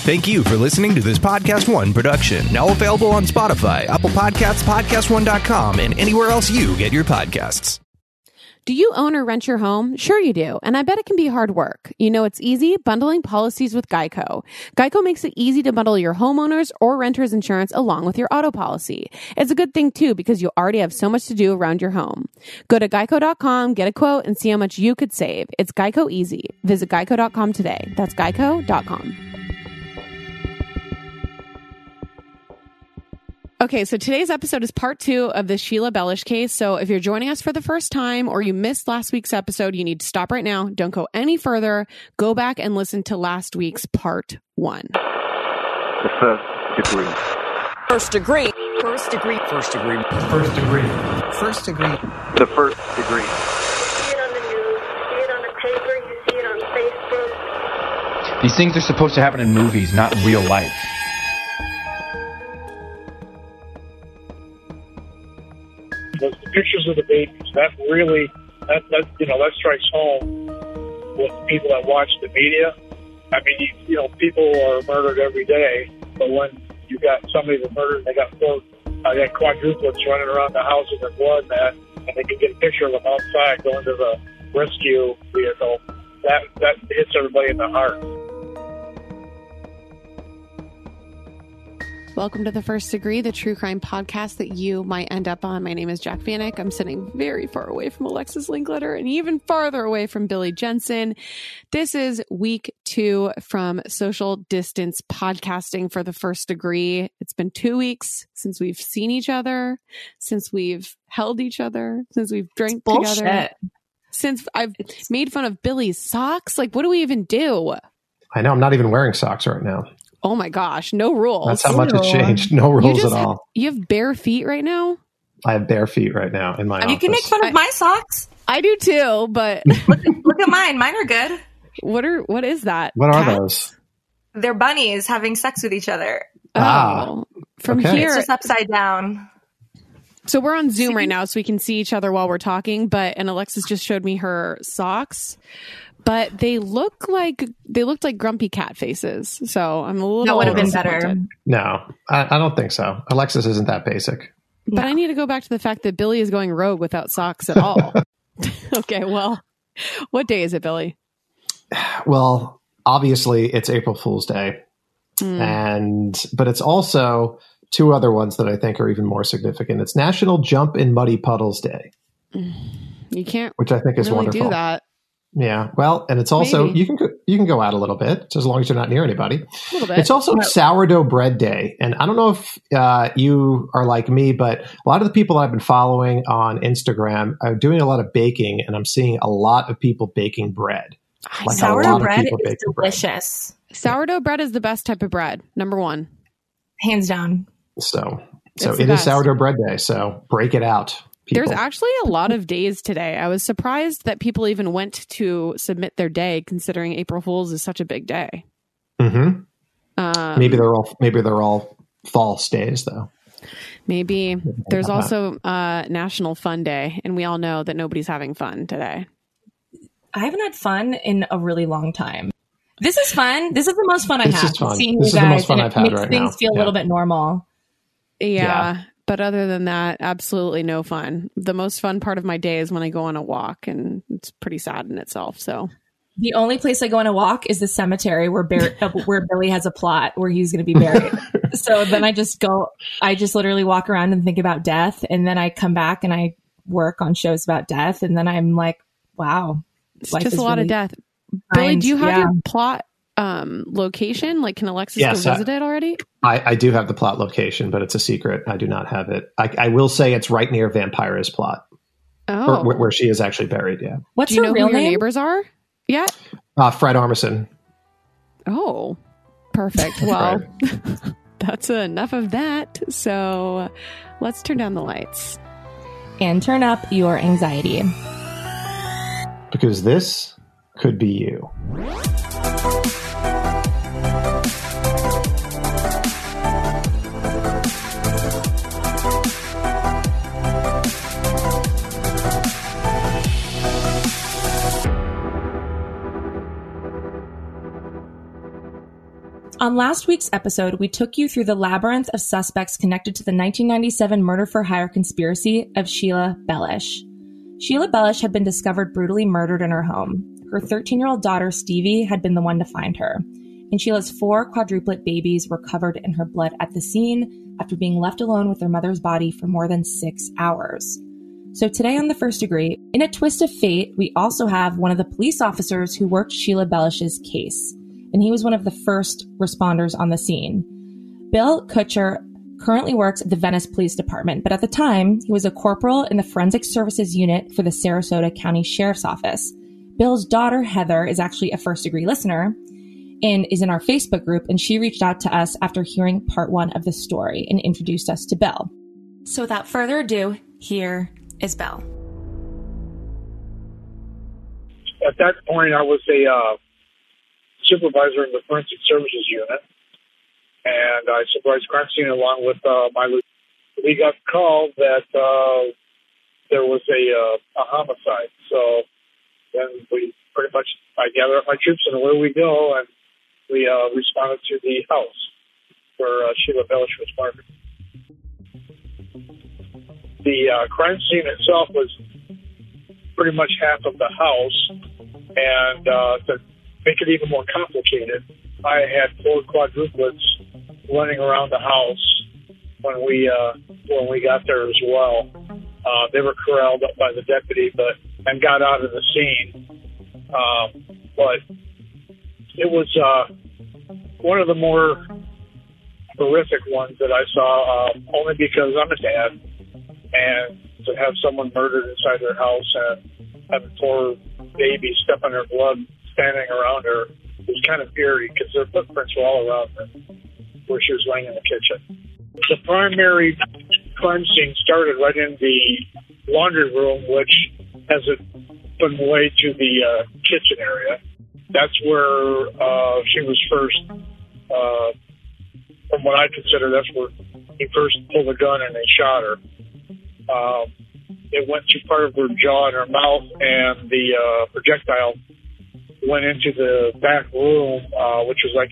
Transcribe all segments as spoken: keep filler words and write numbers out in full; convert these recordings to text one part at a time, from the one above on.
Thank you for listening to this Podcast One production, now available on Spotify, Apple Podcasts, podcast one dot com, and anywhere else you get your podcasts. Do you own or rent your home? Sure you do, and I bet it can be hard work. You know it's easy? Bundling policies with Geico. Geico makes it easy to bundle your homeowners or renters insurance along with your auto policy. It's a good thing, too, because you already have so much to do around your home. Go to geico dot com, get a quote, and see how much you could save. It's Geico easy. Visit geico dot com today. That's geico dot com. Okay, so today's episode is part two of the Sheila Bellish case. So if you're joining us for the first time or you missed last week's episode, you need to stop right now. Don't go any further. Go back and listen to last week's part one. The first degree. First degree. First degree. First degree. First degree. First degree. The first degree. You see it on the news, you see it on the paper, you see it on Facebook. These things are supposed to happen in movies, not in real life. The pictures of the babies, that really, that, that you know, that strikes home with people that watch the media. I mean, you, you know, people are murdered every day, but when you got somebody that's murdered, they got four, uh, they got quadruplets running around the house in their blood, man, and they can get a picture of them outside going to the rescue vehicle. That that hits everybody in the heart. Welcome to The First Degree, the true crime podcast that you might end up on. My name is Jack Vanek. I'm sitting very far away from Alexis Linkletter and even farther away from Billy Jensen. This is week two from social distance podcasting for The First Degree. It's been two weeks since we've seen each other, since we've held each other, since we've drank together, since I've it's... made fun of Billy's socks. Like, what do we even do? I know. I'm not even wearing socks right now. Oh my gosh, no rules. That's how much it changed. No rules at all. Have, you have bare feet right now? I have bare feet right now in my and office. You can make fun of my socks. I do too, but look, look at mine. Mine are good. What are what is that? What Cats? are those? They're bunnies having sex with each other. Oh, ah, from okay. here, it's just upside down. So we're on Zoom right now, so we can see each other while we're talking. But and Alexis just showed me her socks. But they look like they looked like grumpy cat faces. So I'm a little. That would have been better. No, I, I don't think so. Alexis isn't that basic. But no. I need to go back to the fact that Billy is going rogue without socks at all. Okay, well, what day is it, Billy? Well, obviously it's April Fool's Day, mm. and but it's also two other ones that I think are even more significant. It's National Jump in Muddy Puddles Day. You can't, which I think is really wonderful. Do that. Yeah, well, and it's also Maybe. you can go, you can go out a little bit, just as long as you're not near anybody. A little bit. It's also Sourdough Bread Day, and I don't know if uh, you are like me, but a lot of the people I've been following on Instagram are doing a lot of baking, and I'm seeing a lot of people baking bread. Like sourdough bread is delicious. Bread. Sourdough bread is the best type of bread, number one, hands down. So, so it's it is Sourdough Bread Day. So break it out. People. There's actually a lot of days today. I was surprised that people even went to submit their day, considering April Fool's is such a big day. Mm-hmm. Um, maybe they're all maybe they're all false days, though. Maybe there's also uh, National Fun Day, and we all know that nobody's having fun today. I haven't had fun in a really long time. This is fun. This is the most fun I have. Seeing this you is guys, the most fun and I've it had makes right things now. feel yeah. a little bit normal. Yeah. yeah. But other than that, absolutely no fun. The most fun part of my day is when I go on a walk, and it's pretty sad in itself. So the only place I go on a walk is the cemetery where Bar- where Billy has a plot where he's going to be buried. So then I just go, I just literally walk around and think about death. And then I come back and I work on shows about death. And then I'm like, wow. It's just a lot really of death. Billy, do you have yeah. your plot um location? Like, can Alexis yes, go visit I, it already? I, I do have the plot location, but it's a secret. I do not have it. I, I will say it's right near Vampira's plot. Oh, or, where, where she is actually buried. Yeah. What's do you her know real who your name? neighbors are? Yeah. Uh, Fred Armisen. Oh, perfect. Well, that's enough of that. So let's turn down the lights and turn up your anxiety, because this could be you. On last week's episode, we took you through the labyrinth of suspects connected to the nineteen ninety-seven murder-for-hire conspiracy of Sheila Bellish. Sheila Bellish had been discovered brutally murdered in her home. Her thirteen-year-old daughter, Stevie, had been the one to find her. And Sheila's four quadruplet babies were covered in her blood at the scene after being left alone with their mother's body for more than six hours. So today on The First Degree, in a twist of fate, we also have one of the police officers who worked Sheila Bellish's case. And he was one of the first responders on the scene. Bill Kutcher currently works at the Venice Police Department, but at the time, he was a corporal in the Forensic Services Unit for the Sarasota County Sheriff's Office. Bill's daughter, Heather, is actually a first-degree listener and is in our Facebook group, and she reached out to us after hearing part one of the story and introduced us to Bill. So without further ado, here is Bill. At that point, I was a uh, supervisor in the Forensic Services Unit, and I supervised crime scene along with uh, my lieutenant. We got called that uh, there was a, uh, a homicide, so then we pretty much, I gathered up my troops and away we go, and we uh, responded to the house where uh, Sheila Bellish was murdered. The uh, crime scene itself was pretty much half of the house, and uh, to make it even more complicated, I had four quadruplets running around the house when we uh, when we got there as well. Uh, they were corralled up by the deputy, but and got out of the scene. Um, but it was uh, one of the more horrific ones that I saw, uh, only because I'm a dad, and to have someone murdered inside their house and have a poor baby step in her blood standing around her was kind of eerie because their footprints were all around her where she was laying in the kitchen. The primary crime scene started right in the laundry room, which has an open way to the uh, kitchen area. That's where uh, she was first, uh, from what I consider, that's where he first pulled a gun and they shot her. Um, it went through part of her jaw and her mouth, and the uh, projectile went into the back room, uh, which was like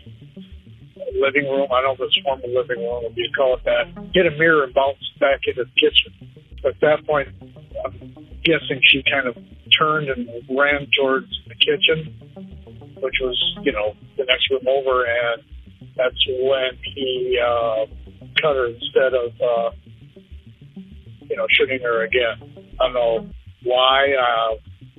a living room. I don't know if it's a formal living room, if you call it that. Hit a mirror and bounced back into the kitchen. At that point, I'm guessing she kind of turned and ran towards the kitchen, which was, you know, the next room over, and that's when he uh, cut her instead of, uh, you know, shooting her again. I don't know why. Uh,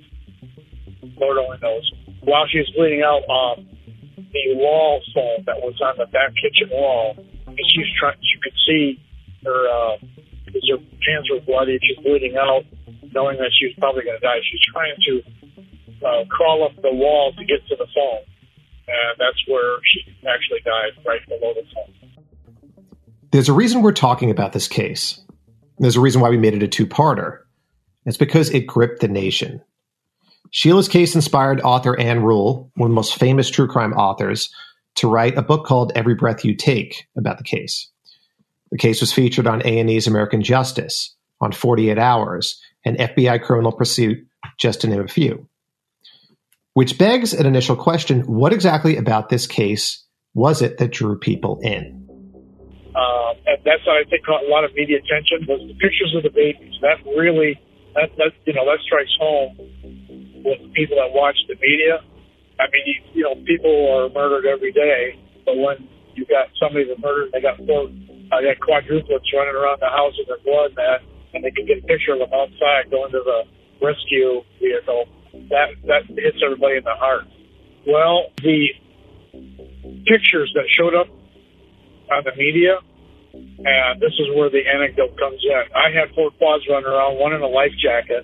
Lord only knows. While she was bleeding out, um, the wall foam that was on the back kitchen wall, she was trying, you could see her, uh, because her hands were bloody, she's bleeding out, knowing that she was probably going to die. She's trying to uh, crawl up the wall to get to the foam, and that's where she actually died, right below the foam. There's a reason we're talking about this case. There's a reason why we made it a two-parter. It's because it gripped the nation. Sheila's case inspired author Ann Rule, one of the most famous true crime authors, to write a book called Every Breath You Take about the case. The case was featured on A and E's American Justice, on forty-eight hours, and F B I Criminal Pursuit, just to name a few. Which begs an initial question, what exactly about this case was it that drew people in? Uh, and that's what I think caught a lot of media attention, was the pictures of the babies. That really, that, that you know, that strikes home with people that watch the media. I mean, you, you know, people are murdered every day, but when you got somebody that murdered, they got four, uh, they got quadruplets running around the house in their blood, man, and they can get a picture of them outside going to the rescue vehicle. That that hits everybody in the heart. Well, the pictures that showed up on the media, and this is where the anecdote comes in. I had four quads running around, one in a life jacket.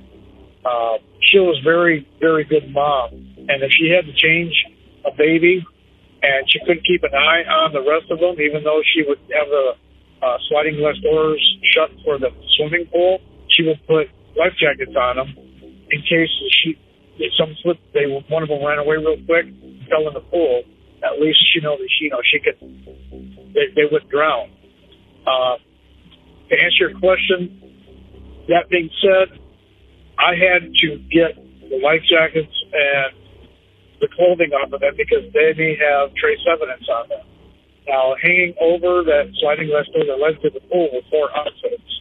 Uh, she was very, very good mom. And if she had to change a baby and she couldn't keep an eye on the rest of them, even though she would have the uh, sliding glass doors shut for the swimming pool, she would put life jackets on them in case she, if some slip, they one of them ran away real quick, fell in the pool. At least she know that she, you know, she could, they, they would drown. Uh, to answer your question, that being said, I had to get the life jackets and the clothing off of them because they may have trace evidence on them. Now, hanging over that sliding glass door that led to the pool were four outfits,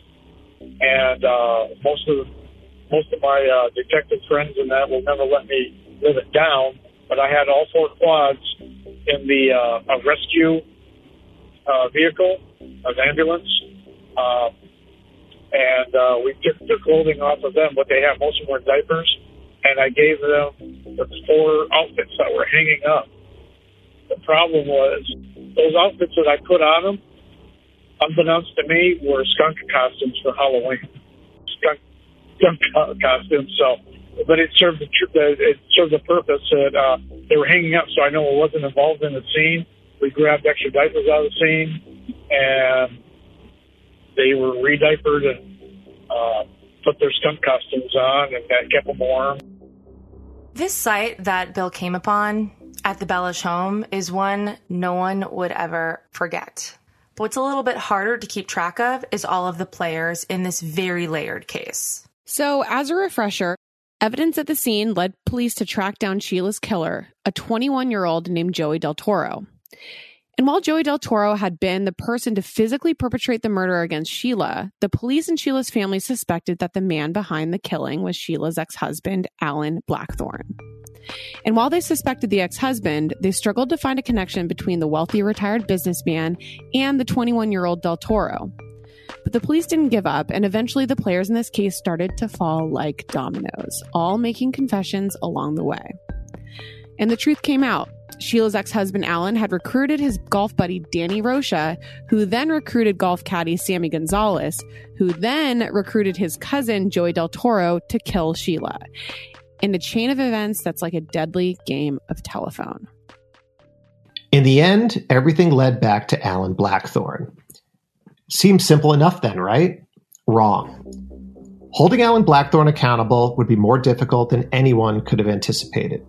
and uh, most of most of my uh, detective friends and that will never let me live it down. But I had all four quads in the uh, a rescue uh, vehicle, an ambulance, um, and uh, we took their clothing off of them. But they had most of them were diapers, and I gave them the four outfits that were hanging up. The problem was those outfits that I put on them, unbeknownst to me, were skunk costumes for Halloween. Skunk, skunk costumes. So, but it served the it served the purpose that uh, they were hanging up, so I know it wasn't involved in the scene. We grabbed extra diapers out of the scene, and they were re-diapered and uh, put their skunk costumes on, and that kept them warm. This site that Bill came upon at the Bellish home is one no one would ever forget. But what's a little bit harder to keep track of is all of the players in this very layered case. So, as a refresher, evidence at the scene led police to track down Sheila's killer, a twenty-one-year-old named Joey Del Toro. And while Joey Del Toro had been the person to physically perpetrate the murder against Sheila, the police and Sheila's family suspected that the man behind the killing was Sheila's ex-husband, Alan Blackthorne. And while they suspected the ex-husband, they struggled to find a connection between the wealthy retired businessman and the twenty-one-year-old Del Toro. But the police didn't give up, and eventually the players in this case started to fall like dominoes, all making confessions along the way. And the truth came out. Sheila's ex-husband, Alan, had recruited his golf buddy, Danny Rocha, who then recruited golf caddy Sammy Gonzalez, who then recruited his cousin, Joey Del Toro, to kill Sheila. In a chain of events that's like a deadly game of telephone. In the end, everything led back to Alan Blackthorne. Seems simple enough then, right? Wrong. Holding Alan Blackthorne accountable would be more difficult than anyone could have anticipated.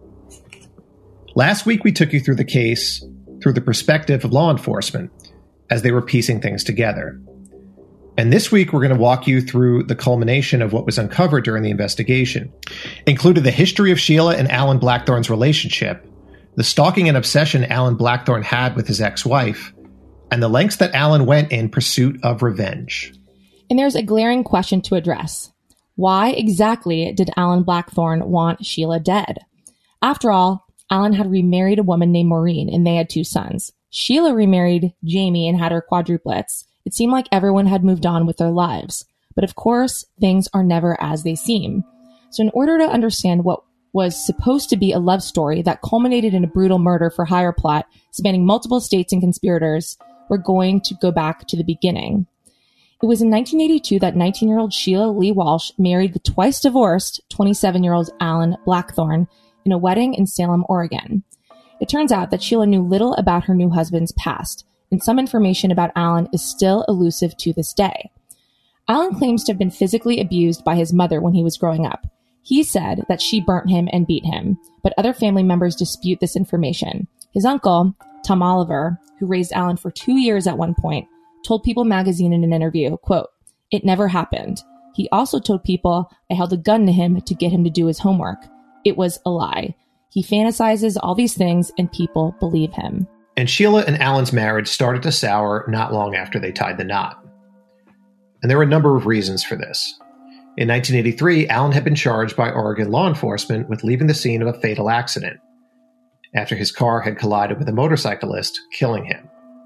Last week, we took you through the case through the perspective of law enforcement as they were piecing things together. And this week, we're going to walk you through the culmination of what was uncovered during the investigation. Included the history of Sheila and Alan Blackthorne's relationship, the stalking and obsession Alan Blackthorne had with his ex-wife, and the lengths that Alan went in pursuit of revenge. And there's a glaring question to address. Why exactly did Alan Blackthorne want Sheila dead? After all, Alan had remarried a woman named Maureen, and they had two sons. Sheila remarried Jamie and had her quadruplets. It seemed like everyone had moved on with their lives. But of course, things are never as they seem. So in order to understand what was supposed to be a love story that culminated in a brutal murder for hire plot spanning multiple states and conspirators, we're going to go back to the beginning. It was in nineteen eighty-two that nineteen-year-old Sheila Lee Walsh married the twice-divorced twenty-seven-year-old Alan Blackthorne in a wedding in Salem, Oregon. It turns out that Sheila knew little about her new husband's past, and some information about Alan is still elusive to this day. Alan claims to have been physically abused by his mother when he was growing up. He said that she burnt him and beat him, but other family members dispute this information. His uncle, Tom Oliver, who raised Alan for two years at one point, told People magazine in an interview, quote, "It never happened. He also told People I held a gun to him to get him to do his homework. It was a lie. He fantasizes all these things and people believe him." And Sheila and Alan's marriage started to sour not long after they tied the knot. And there were a number of reasons for this. In nineteen eighty-three, Alan had been charged by Oregon law enforcement with leaving the scene of a fatal accident after his car had collided with a motorcyclist, killing him.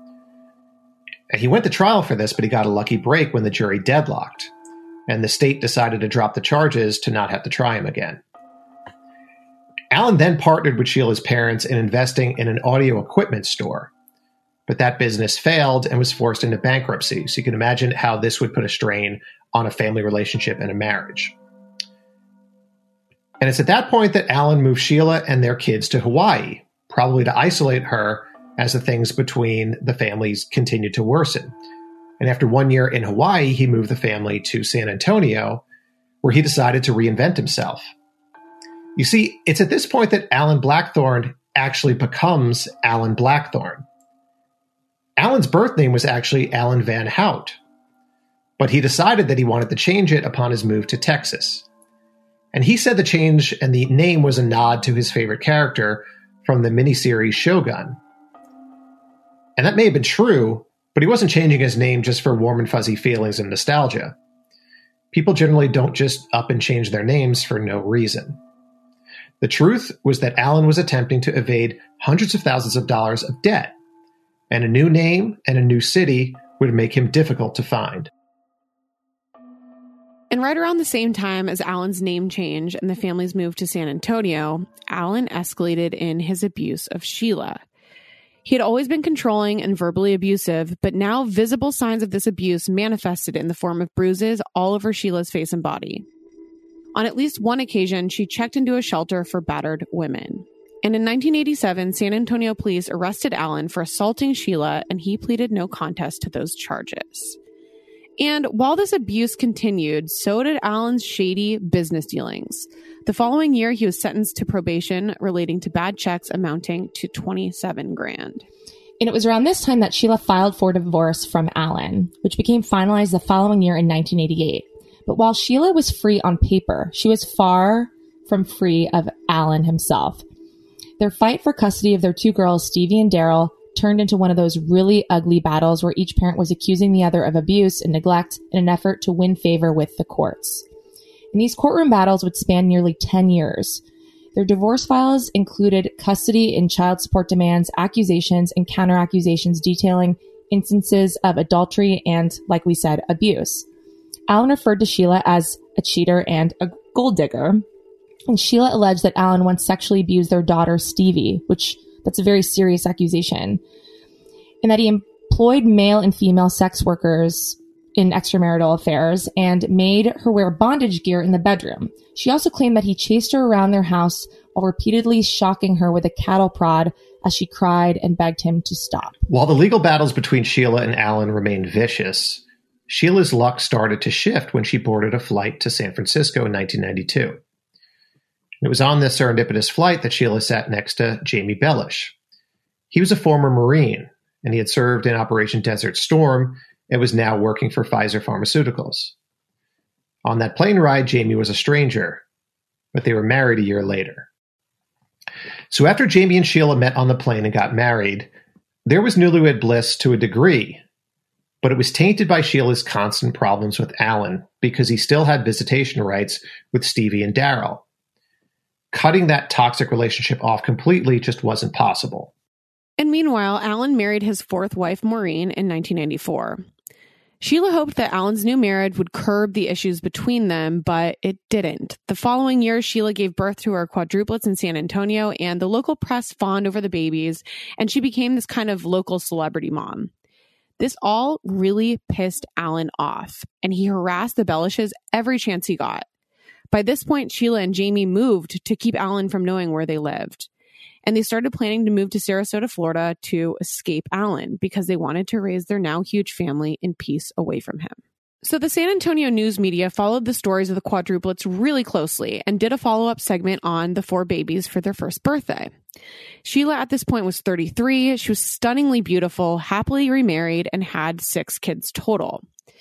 And he went to trial for this, but he got a lucky break when the jury deadlocked, and the state decided to drop the charges to not have to try him again. Alan then partnered with Sheila's parents in investing in an audio equipment store, but that business failed and was forced into bankruptcy. So you can imagine how this would put a strain on a family relationship and a marriage. And it's at that point that Alan moved Sheila and their kids to Hawaii, probably to isolate her as the things between the families continued to worsen. And after one year in Hawaii, he moved the family to San Antonio, where he decided to reinvent himself. You see, it's at this point that Alan Blackthorne actually becomes Alan Blackthorne. Alan's birth name was actually Alan Van Hout, but he decided that he wanted to change it upon his move to Texas. And he said the change and the name was a nod to his favorite character from the miniseries Shogun. And that may have been true, but he wasn't changing his name just for warm and fuzzy feelings and nostalgia. People generally don't just up and change their names for no reason. The truth was that Alan was attempting to evade hundreds of thousands of dollars of debt, and a new name and a new city would make him difficult to find. And right around the same time as Alan's name change and the family's move to San Antonio, Alan escalated in his abuse of Sheila. He had always been controlling and verbally abusive, but now visible signs of this abuse manifested in the form of bruises all over Sheila's face and body. On at least one occasion, she checked into a shelter for battered women. And in nineteen eighty-seven, San Antonio police arrested Alan for assaulting Sheila, and he pleaded no contest to those charges. And while this abuse continued, so did Alan's shady business dealings. The following year, he was sentenced to probation relating to bad checks amounting to twenty-seven grand. And it was around this time that Sheila filed for divorce from Alan, which became finalized the following year in nineteen eighty-eight. But while Sheila was free on paper, she was far from free of Alan himself. Their fight for custody of their two girls, Stevie and Daryl, turned into one of those really ugly battles where each parent was accusing the other of abuse and neglect in an effort to win favor with the courts. And these courtroom battles would span nearly ten years. Their divorce files included custody and child support demands, accusations, and counter-accusations detailing instances of adultery and, like we said, abuse. Alan referred to Sheila as a cheater and a gold digger. And Sheila alleged that Alan once sexually abused their daughter, Stevie, which that's a very serious accusation, and that he employed male and female sex workers in extramarital affairs and made her wear bondage gear in the bedroom. She also claimed that he chased her around their house while repeatedly shocking her with a cattle prod as she cried and begged him to stop. While the legal battles between Sheila and Alan remained vicious, Sheila's luck started to shift when she boarded a flight to San Francisco in nineteen ninety-two. It was on this serendipitous flight that Sheila sat next to Jamie Bellish. He was a former Marine, and he had served in Operation Desert Storm and was now working for Pfizer Pharmaceuticals. On that plane ride, Jamie was a stranger, but they were married a year later. So after Jamie and Sheila met on the plane and got married, there was newlywed bliss to a degree, but it was tainted by Sheila's constant problems with Alan because he still had visitation rights with Stevie and Daryl. Cutting that toxic relationship off completely just wasn't possible. And meanwhile, Alan married his fourth wife, Maureen, in nineteen ninety-four. Sheila hoped that Alan's new marriage would curb the issues between them, but it didn't. The following year, Sheila gave birth to her quadruplets in San Antonio, and the local press fawned over the babies, and she became this kind of local celebrity mom. This all really pissed Alan off, and he harassed the Bellishes every chance he got. By this point, Sheila and Jamie moved to keep Alan from knowing where they lived. And they started planning to move to Sarasota, Florida to escape Alan because they wanted to raise their now huge family in peace away from him. So the San Antonio news media followed the stories of the quadruplets really closely and did a follow-up segment on the four babies for their first birthday. Sheila at this point was thirty-three. She was stunningly beautiful, happily remarried, and had six kids total.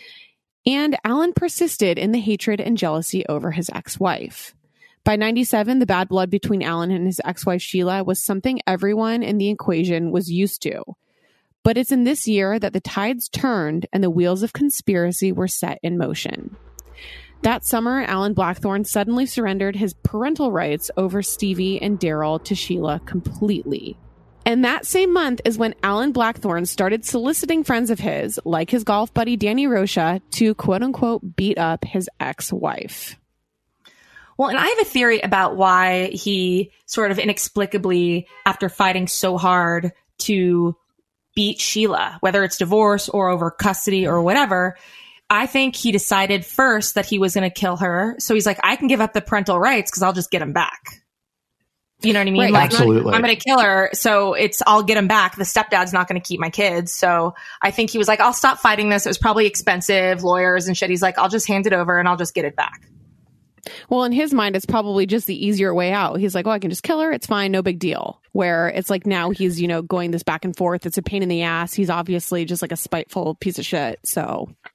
And Alan persisted in the hatred and jealousy over his ex-wife. By ninety-seven, the bad blood between Alan and his ex-wife Sheila was something everyone in the equation was used to. But it's in this year that the tides turned and the wheels of conspiracy were set in motion. That summer, Alan Blackthorne suddenly surrendered his parental rights over Stevie and Daryl to Sheila completely. And that same month is when Alan Blackthorne started soliciting friends of his, like his golf buddy Danny Rocha, to quote-unquote beat up his ex-wife. Well, and I have a theory about why he sort of inexplicably, after fighting so hard to beat Sheila, whether it's divorce or over custody or whatever, I think he decided first that he was going to kill her. So he's like, I can give up the parental rights because I'll just get him back. You know what I mean? Right, like, absolutely. I'm going to kill her, so it's I'll get him back. The stepdad's not going to keep my kids. So I think he was like, I'll stop fighting this. It was probably expensive, lawyers and shit. He's like, I'll just hand it over and I'll just get it back. Well, in his mind, it's probably just the easier way out. He's like, oh, I can just kill her. It's fine. No big deal. Where it's like now he's, you know, going this back and forth. It's a pain in the ass. He's obviously just like a spiteful piece of shit. So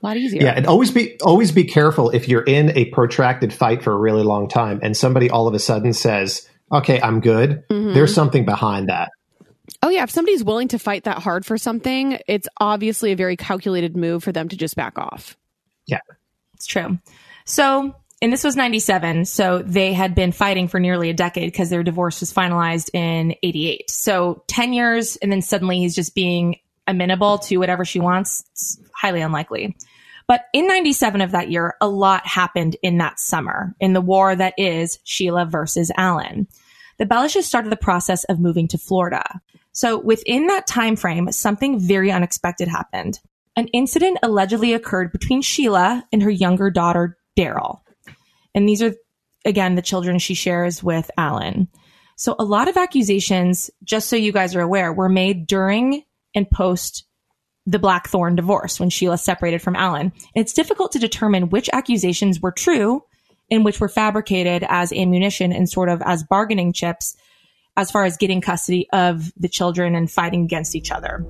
A lot easier. Yeah, and always be always be careful if you're in a protracted fight for a really long time and somebody all of a sudden says, okay, I'm good. Mm-hmm. There's something behind that. Oh, yeah. If somebody's willing to fight that hard for something, it's obviously a very calculated move for them to just back off. Yeah. It's true. So, and this was ninety-seven. So they had been fighting for nearly a decade because their divorce was finalized in eighty-eight. So ten years, and then suddenly he's just being amenable to whatever she wants. It's highly unlikely. But in ninety-seven of that year, a lot happened in that summer in the war that is Sheila versus Alan. The Bellishes started the process of moving to Florida. So within that time frame, something very unexpected happened. An incident allegedly occurred between Sheila and her younger daughter, Daryl. And these are, again, the children she shares with Alan. So a lot of accusations, just so you guys are aware, were made during and post the Blackthorn divorce when Sheila separated from Alan. And it's difficult to determine which accusations were true and which were fabricated as ammunition and sort of as bargaining chips as far as getting custody of the children and fighting against each other.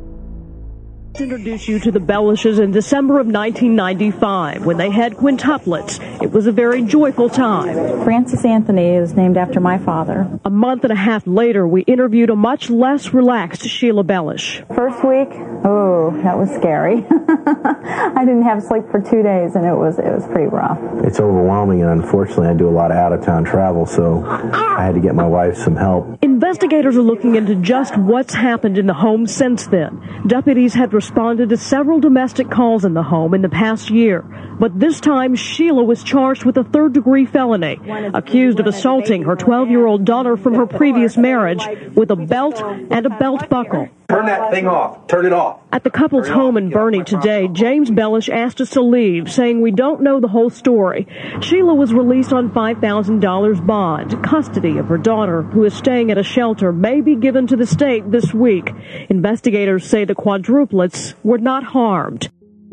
Introduce you to the Bellishes in December of nineteen ninety-five when they had quintuplets. It was a very joyful time. Francis Anthony is named after my father. A month and a half later, we interviewed a much less relaxed Sheila Bellish. First week, oh, that was scary. I didn't have sleep for two days, and it was it was pretty rough. It's overwhelming, and unfortunately, I do a lot of out-of-town travel, so I had to get my wife some help. Investigators are looking into just what's happened in the home since then. Deputies had responded to several domestic calls in the home in the past year. But this time, Sheila was charged with a third-degree felony, accused of assaulting her twelve-year-old daughter from her previous marriage with a belt and a belt buckle. Turn that thing off. Turn it off. At the couple's home in Bernie today, James Bellish asked us to leave, saying we don't know the whole story. Sheila was released on five thousand dollars bond. Custody of her daughter, who is staying at a shelter, may be given to the state this week. Investigators say the quadruplets were not harmed.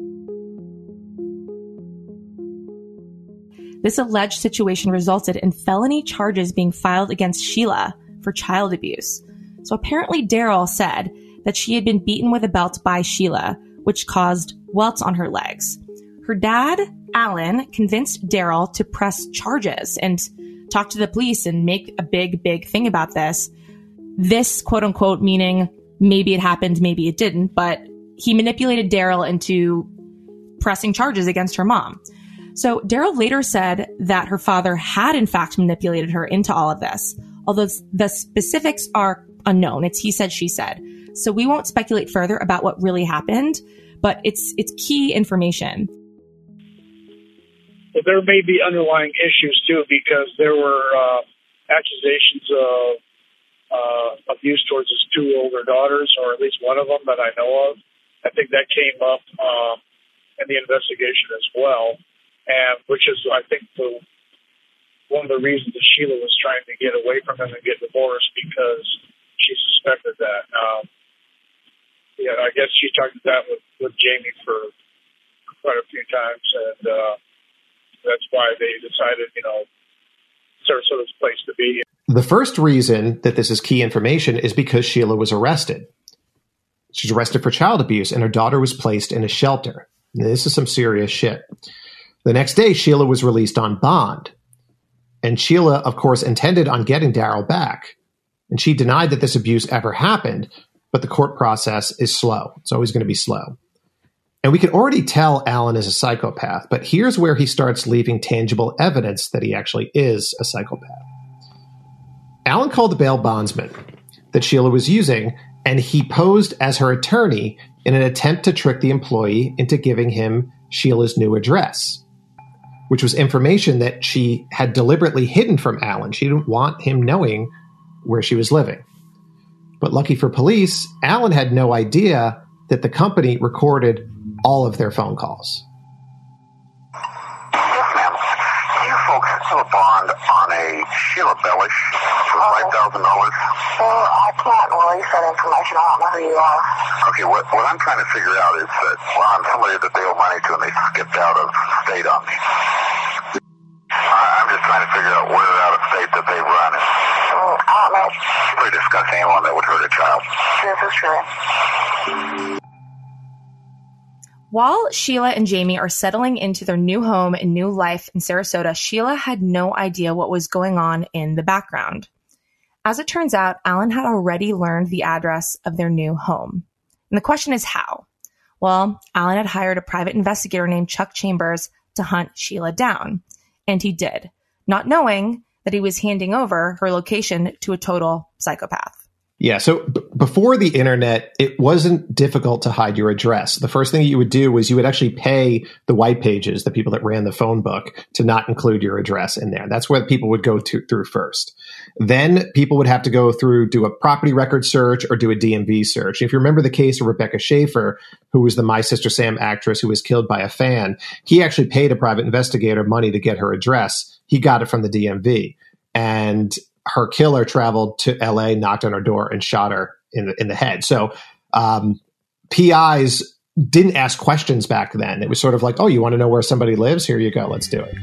This alleged situation resulted in felony charges being filed against Sheila for child abuse. So apparently Daryl said that she had been beaten with a belt by Sheila, which caused welts on her legs. Her dad, Alan, convinced Daryl to press charges and talk to the police and make a big, big thing about this. This, quote unquote, meaning maybe it happened, maybe it didn't, but he manipulated Daryl into pressing charges against her mom. So Daryl later said that her father had in fact manipulated her into all of this, although the specifics are unknown. It's he said, she said. So we won't speculate further about what really happened, but it's it's key information. But there may be underlying issues too, because there were uh, accusations of uh, abuse towards his two older daughters, or at least one of them that I know of. I think that came up um, in the investigation as well, and which is, I think, the one of the reasons that Sheila was trying to get away from him and get divorced, because she suspected that. Um, yeah, I guess she talked that with, with Jamie for quite a few times, and uh, that's why they decided, you know, Sarasota's place to be. The first reason that this is key information is because Sheila was arrested. She's arrested for child abuse, and her daughter was placed in a shelter. Now, this is some serious shit. The next day, Sheila was released on bond. And Sheila, of course, intended on getting Daryl back. And she denied that this abuse ever happened, but the court process is slow. It's always going to be slow. And we can already tell Alan is a psychopath, but here's where he starts leaving tangible evidence that he actually is a psychopath. Alan called the bail bondsman that Sheila was using, and he posed as her attorney in an attempt to trick the employee into giving him Sheila's new address, which was information that she had deliberately hidden from Alan. She didn't want him knowing where she was living. But lucky for police, Alan had no idea that the company recorded all of their phone calls. Yes, ma'am. You folks have a bond on a Sheila Bellish for five thousand dollars? Well, I can't release that information. I don't know who you are. Okay, what, what I'm trying to figure out is that, well, I'm somebody that they owe money to and they skipped out of state on me. I'm just trying to figure out where out of state that they run. Well, I don't know. Pretty disgusting, anyone that would hurt a child. This is true. While Sheila and Jamie are settling into their new home and new life in Sarasota, Sheila had no idea what was going on in the background. As it turns out, Alan had already learned the address of their new home. And the question is how? Well, Alan had hired a private investigator named Chuck Chambers to hunt Sheila down. And he did, not knowing that he was handing over her location to a total psychopath. Yeah. So b- before the internet, it wasn't difficult to hide your address. The first thing you would do was you would actually pay the white pages, the people that ran the phone book, to not include your address in there. That's where people would go to, through first. Then people would have to go through, do a property record search or do a D M V search. If you remember the case of Rebecca Schaefer, who was the My Sister Sam actress who was killed by a fan, he actually paid a private investigator money to get her address. He got it from the D M V. And her killer traveled to L A, knocked on her door, and shot her in the in the head. So um, P Is didn't ask questions back then. It was sort of like, oh, you want to know where somebody lives? Here you go. Let's do it.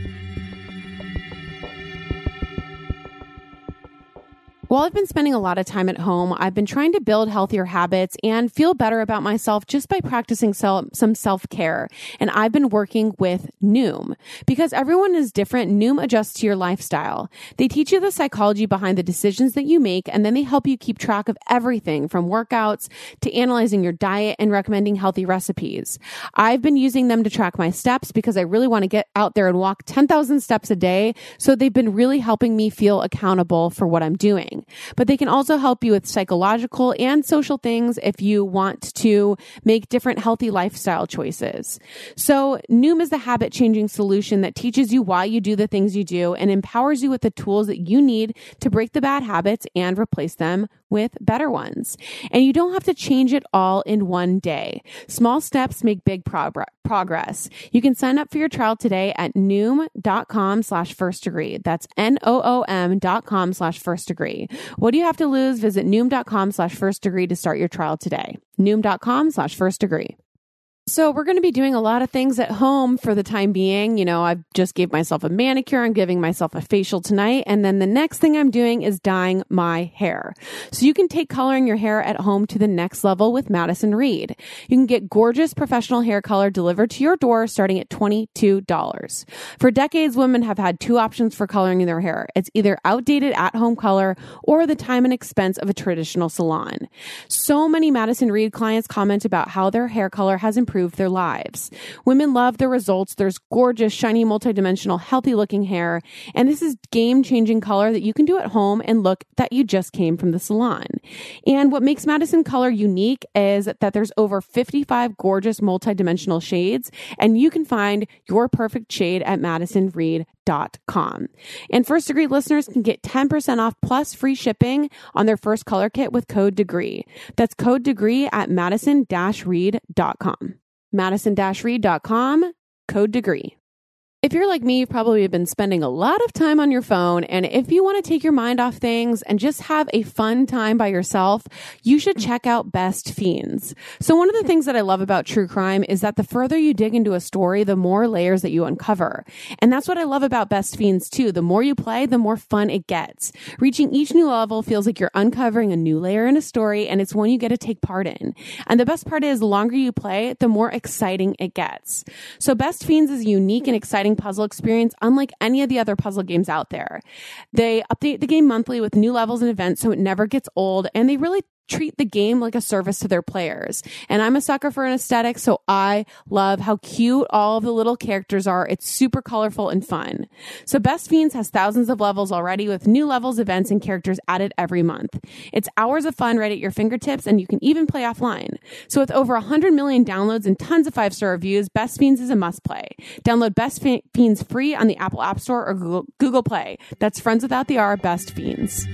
While I've been spending a lot of time at home, I've been trying to build healthier habits and feel better about myself just by practicing self, some self-care. And I've been working with Noom. Because everyone is different, Noom adjusts to your lifestyle. They teach you the psychology behind the decisions that you make, and then they help you keep track of everything from workouts to analyzing your diet and recommending healthy recipes. I've been using them to track my steps because I really want to get out there and walk ten thousand steps a day. So they've been really helping me feel accountable for what I'm doing. But they can also help you with psychological and social things if you want to make different healthy lifestyle choices. So Noom is the habit-changing solution that teaches you why you do the things you do and empowers you with the tools that you need to break the bad habits and replace them with better ones. And you don't have to change it all in one day. Small steps make big prog- progress. You can sign up for your trial today at noom.com slash first degree. That's N-O-O-M dot com slash first degree. What do you have to lose? Visit noom.com slash first degree to start your trial today. Noom.com slash first degree. So we're going to be doing a lot of things at home for the time being. You know, I've just gave myself a manicure. I'm giving myself a facial tonight. And then the next thing I'm doing is dyeing my hair. So you can take coloring your hair at home to the next level with Madison Reed. You can get gorgeous professional hair color delivered to your door starting at twenty-two dollars. For decades, women have had two options for coloring their hair. It's either outdated at-home color or the time and expense of a traditional salon. So many Madison Reed clients comment about how their hair color has improved their lives. Women love the results. There's gorgeous, shiny, multidimensional, healthy looking hair. And this is game-changing color that you can do at home and look that you just came from the salon. And what makes Madison Color unique is that there's over fifty-five gorgeous multidimensional shades, and you can find your perfect shade at madison reed dot com. And First Degree listeners can get ten percent off plus free shipping on their first color kit with code DEGREE. That's code DEGREE at madison reed dot com. madison reed dot com, code DEGREE. If you're like me, you've probably been spending a lot of time on your phone. And if you want to take your mind off things and just have a fun time by yourself, you should check out Best Fiends. So one of the things that I love about true crime is that the further you dig into a story, the more layers that you uncover. And that's what I love about Best Fiends too. The more you play, the more fun it gets. Reaching each new level feels like you're uncovering a new layer in a story, and it's one you get to take part in. And the best part is the longer you play, the more exciting it gets. So Best Fiends is a unique and exciting puzzle experience unlike any of the other puzzle games out there. They update the game monthly with new levels and events so it never gets old, and they really treat the game like a service to their players. And I'm a sucker for an aesthetic, so I love how cute all of the little characters are. It's super colorful and fun. So Best Fiends has thousands of levels already with new levels, events, and characters added every month. It's hours of fun right at your fingertips, and you can even play offline. So with over one hundred million downloads and tons of five-star reviews, Best Fiends is a must-play. Download Best Fiends free on the Apple App Store or Google, Google Play. That's Friends Without the R, Best Fiends.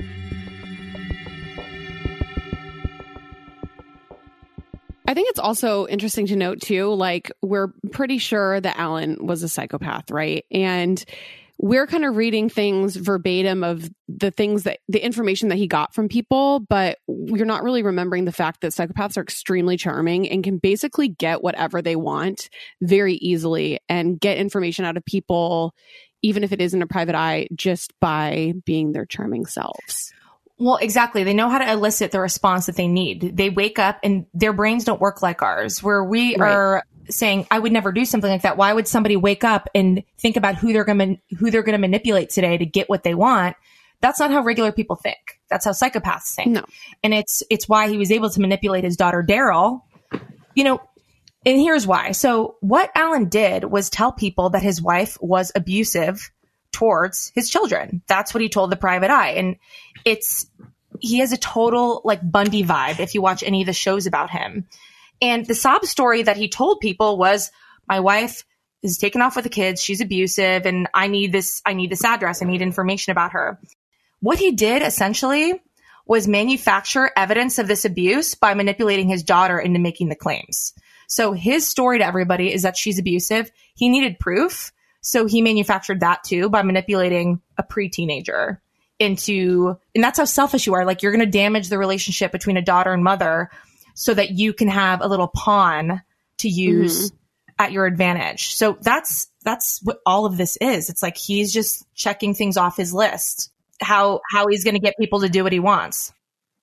I think it's also interesting to note too, like we're pretty sure that Alan was a psychopath, right? And we're kind of reading things verbatim of the things that the information that he got from people, but you're not really remembering the fact that psychopaths are extremely charming and can basically get whatever they want very easily and get information out of people, even if it isn't a private eye, just by being their charming selves. Well, exactly. They know how to elicit the response that they need. They wake up and their brains don't work like ours, where we right. are saying, I would never do something like that. Why would somebody wake up and think about who they're going to, who they're going to manipulate today to get what they want? That's not how regular people think. That's how psychopaths think. No. And it's, it's why he was able to manipulate his daughter, Daryl. You know, and here's why. So what Alan did was tell people that his wife was abusive towards his children. That's what he told the Private Eye. And it's, he has a total like Bundy vibe if you watch any of the shows about him. And the sob story that he told people was, my wife is taken off with the kids. She's abusive and I need this, I need this address. I need information about her. What he did essentially was manufacture evidence of this abuse by manipulating his daughter into making the claims. So his story to everybody is that she's abusive. He needed proof. So he manufactured that too by manipulating a pre-teenager into, and that's how selfish you are. Like you're going to damage the relationship between a daughter and mother so that you can have a little pawn to use mm-hmm. at your advantage. So that's, that's what all of this is. It's like, he's just checking things off his list, how, how he's going to get people to do what he wants.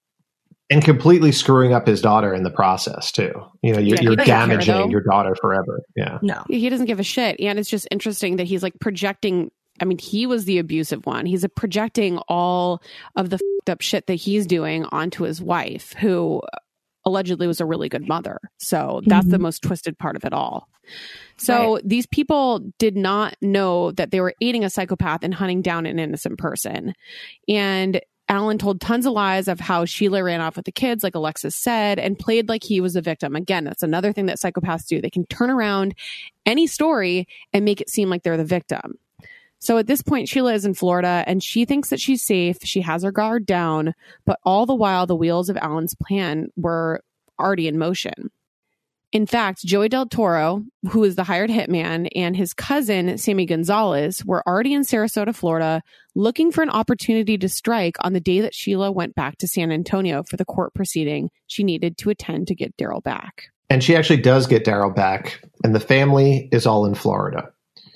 And completely screwing up his daughter in the process too. You know, you're, Yeah, you're damaging care, your daughter forever. Yeah. No, he doesn't give a shit. And it's just interesting that he's like projecting. I mean, he was the abusive one. He's a projecting all of the fucked up shit that he's doing onto his wife, who allegedly was a really good mother. So that's mm-hmm. the most twisted part of it all. So right. these people did not know that they were aiding a psychopath and hunting down an innocent person. And Alan told tons of lies of how Sheila ran off with the kids, like Alexis said, and played like he was a victim. Again, that's another thing that psychopaths do. They can turn around any story and make it seem like they're the victim. So at this point, Sheila is in Florida and she thinks that she's safe. She has her guard down, but all the while, the wheels of Alan's plan were already in motion. In fact, Joey Del Toro, who is the hired hitman, and his cousin, Sammy Gonzalez, were already in Sarasota, Florida, looking for an opportunity to strike on the day that Sheila went back to San Antonio for the court proceeding she needed to attend to get Daryl back. And she actually does get Daryl back, and the family is all in Florida.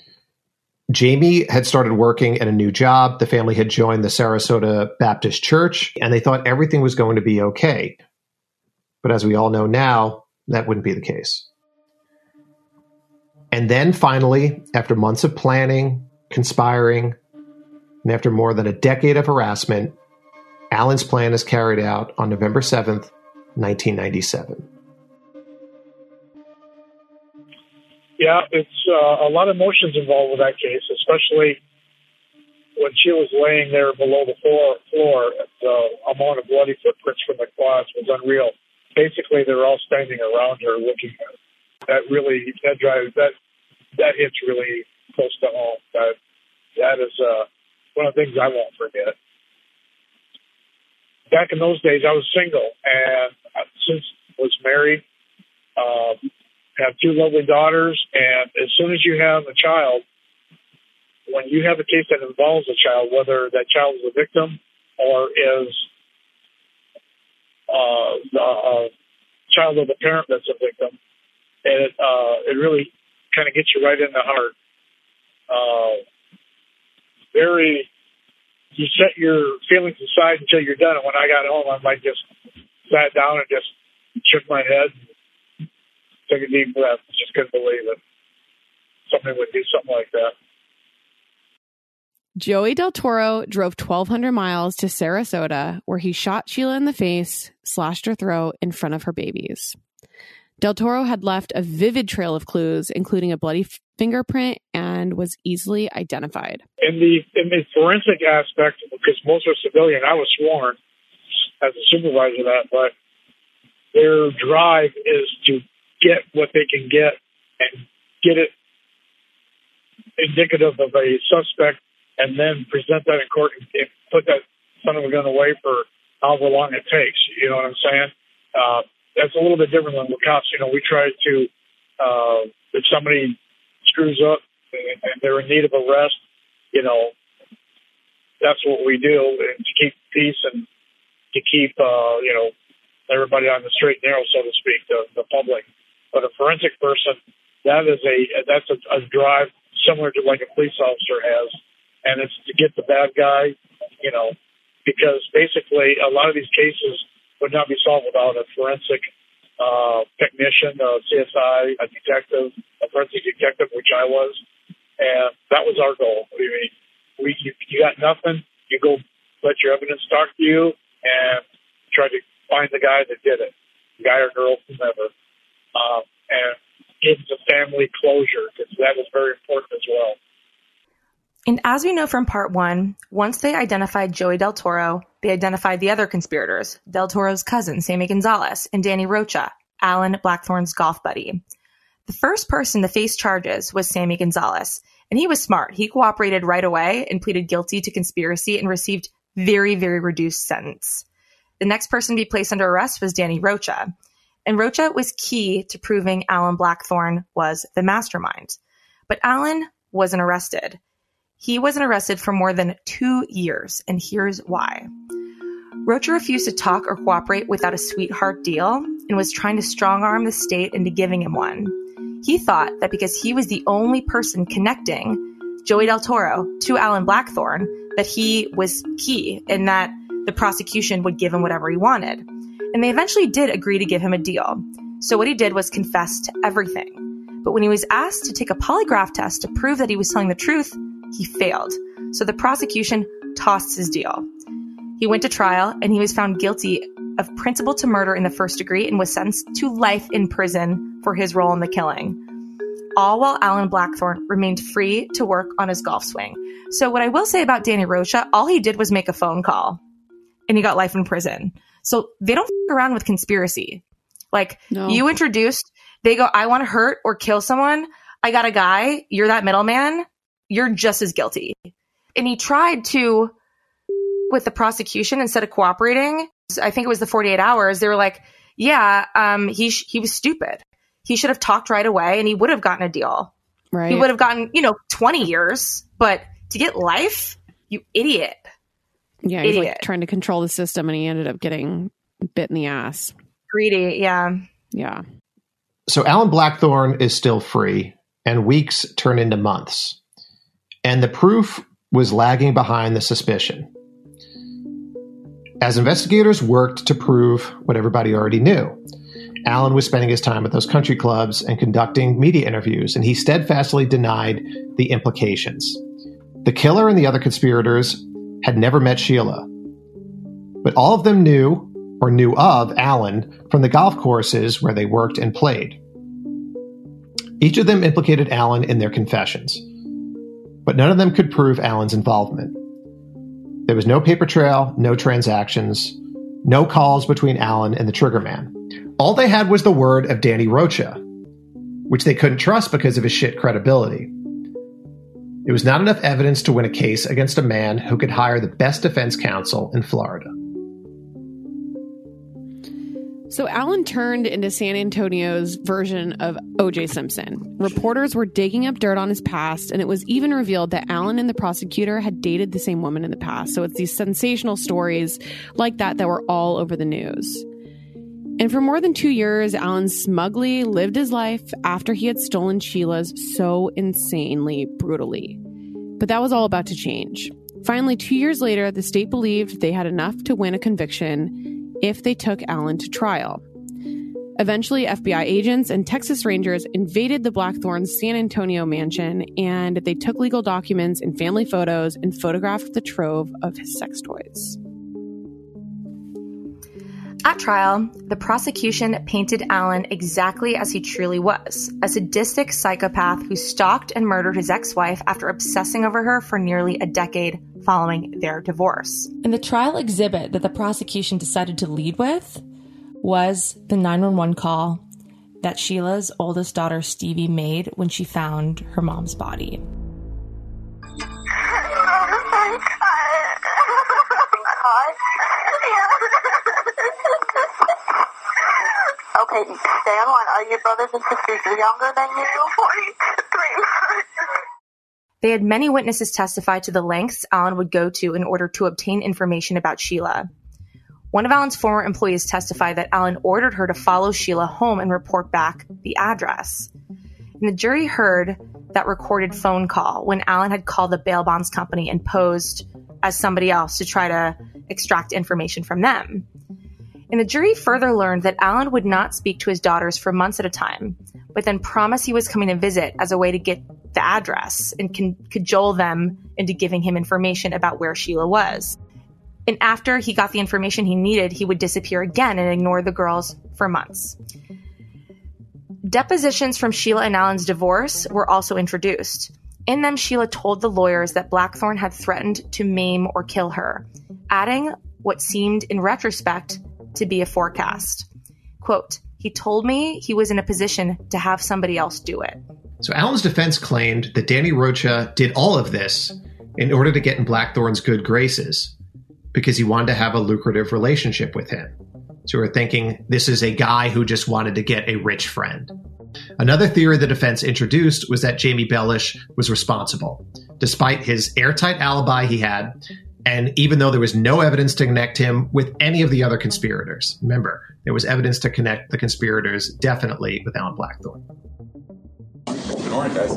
Jamie had started working at a new job. The family had joined the Sarasota Baptist Church, and they thought everything was going to be okay. But as we all know now, that wouldn't be the case. And then finally, after months of planning, conspiring, and after more than a decade of harassment, Alan's plan is carried out on November seventh, nineteen ninety-seven. Yeah, it's uh, a lot of emotions involved with that case, especially when she was laying there below the floor. floor the amount of bloody footprints from the closet was unreal. Basically, they're all standing around her looking at her. That really, that drives, that, that hits really close to home. That, that is uh, one of the things I won't forget. Back in those days, I was single, and since was married, uh, have two lovely daughters, and as soon as you have a child, when you have a case that involves a child, whether that child is a victim or is Uh, the uh, child of the parent that's a victim, and it, uh, it really kind of gets you right in the heart. Uh, very, you set your feelings aside until you're done. And when I got home, I might just sat down and just shook my head, and took a deep breath. Just couldn't believe it. Somebody would do something like that. Joey Del Toro drove twelve hundred miles to Sarasota, where he shot Sheila in the face, slashed her throat in front of her babies. Del Toro had left a vivid trail of clues, including a bloody f- fingerprint, and was easily identified. In the in the forensic aspect, because most are civilian, I was sworn as a supervisor of that, but their drive is to get what they can get and get it indicative of a suspect, and then present that in court and put that son of a gun away for however long it takes. You know what I'm saying? Uh, that's a little bit different than the cops. You know, we try to, uh, if somebody screws up and they're in need of arrest, you know, that's what we do, and to keep peace and to keep, uh, you know, everybody on the straight and narrow, so to speak, the, the public. But a forensic person, that is a, that's a, a drive similar to like a police officer has. And it's to get the bad guy, you know, because basically a lot of these cases would not be solved without a forensic uh, technician, a C S I, a detective, a forensic detective, which I was, and that was our goal. I mean, we you, you got nothing, you go let your evidence talk to you and try to find the guy that did it, guy or girl, whomever, um, and give the family closure, because that was very important as well. And as we know from part one, once they identified Joey Del Toro, they identified the other conspirators, Del Toro's cousin, Sammy Gonzalez, and Danny Rocha, Alan Blackthorne's golf buddy. The first person to face charges was Sammy Gonzalez, and he was smart. He cooperated right away and pleaded guilty to conspiracy and received very, very reduced sentence. The next person to be placed under arrest was Danny Rocha, and Rocha was key to proving Alan Blackthorne was the mastermind. But Alan wasn't arrested. He wasn't arrested for more than two years, and here's why. Rocha refused to talk or cooperate without a sweetheart deal and was trying to strong-arm the state into giving him one. He thought that because he was the only person connecting Joey Del Toro to Alan Blackthorne, that he was key and that the prosecution would give him whatever he wanted. And they eventually did agree to give him a deal. So what he did was confess to everything. But when he was asked to take a polygraph test to prove that he was telling the truth, he failed. So the prosecution tossed his deal. He went to trial and he was found guilty of principal to murder in the first degree and was sentenced to life in prison for his role in the killing. All while Alan Blackthorne remained free to work on his golf swing. So what I will say about Danny Rocha, all he did was make a phone call and he got life in prison. So they don't f- around with conspiracy. Like No. you introduced, they go, I want to hurt or kill someone. I got a guy. You're that middleman. You're just as guilty. And he tried to, with the prosecution, instead of cooperating, I think it was the forty-eight hours, they were like, yeah, um, he sh- he was stupid. He should have talked right away and he would have gotten a deal. Right. He would have gotten, you know, twenty years, but to get life, you idiot. Yeah, he's Idiot. like trying to control the system and he ended up getting bit in the ass. Greedy, yeah. Yeah. So Alan Blackthorne is still free, and weeks turn into months. And the proof was lagging behind the suspicion. As investigators worked to prove what everybody already knew, Alan was spending his time at those country clubs and conducting media interviews, and he steadfastly denied the implications. The killer and the other conspirators had never met Sheila, but all of them knew or knew of Alan from the golf courses where they worked and played. Each of them implicated Alan in their confessions, but none of them could prove Alan's involvement. There was no paper trail, no transactions, no calls between Alan and the triggerman. All they had was the word of Danny Rocha, which they couldn't trust because of his shit credibility. It was not enough evidence to win a case against a man who could hire the best defense counsel in Florida. So Alan turned into San Antonio's version of O J Simpson. Reporters were digging up dirt on his past, and it was even revealed that Alan and the prosecutor had dated the same woman in the past. So it's these sensational stories like that that were all over the news. And for more than two years, Alan smugly lived his life after he had stolen Sheila's so insanely brutally. But that was all about to change. Finally, two years later, the state believed they had enough to win a conviction if they took Alan to trial. Eventually, F B I agents and Texas Rangers invaded the Blackthorne's San Antonio mansion, and they took legal documents and family photos and photographed the trove of his sex toys. At trial, the prosecution painted Alan exactly as he truly was, a sadistic psychopath who stalked and murdered his ex-wife after obsessing over her for nearly a decade following their divorce. And the trial exhibit that the prosecution decided to lead with was the nine one one call that Sheila's oldest daughter, Stevie, made when she found her mom's body. Okay, stay on line. Are your brothers and sisters younger than you? forty-three. They had many witnesses testify to the lengths Alan would go to in order to obtain information about Sheila. One of Alan's former employees testified that Alan ordered her to follow Sheila home and report back the address. And the jury heard that recorded phone call when Alan had called the bail bonds company and posed as somebody else to try to extract information from them. And the jury further learned that Alan would not speak to his daughters for months at a time, but then promised he was coming to visit as a way to get the address and can cajole them into giving him information about where Sheila was. And after he got the information he needed, he would disappear again and ignore the girls for months. Depositions from Sheila and Alan's divorce were also introduced. In them, Sheila told the lawyers that Blackthorne had threatened to maim or kill her, adding what seemed, in retrospect, to be a forecast. Quote, "He told me he was in a position to have somebody else do it." So Alan's defense claimed that Danny Rocha did all of this in order to get in Blackthorne's good graces because he wanted to have a lucrative relationship with him. So we're thinking this is a guy who just wanted to get a rich friend. Another theory the defense introduced was that Jamie Bellish was responsible, despite his airtight alibi he had, and even though there was no evidence to connect him with any of the other conspirators. Remember, there was evidence to connect the conspirators definitely with Alan Blackthorne. Good morning, guys.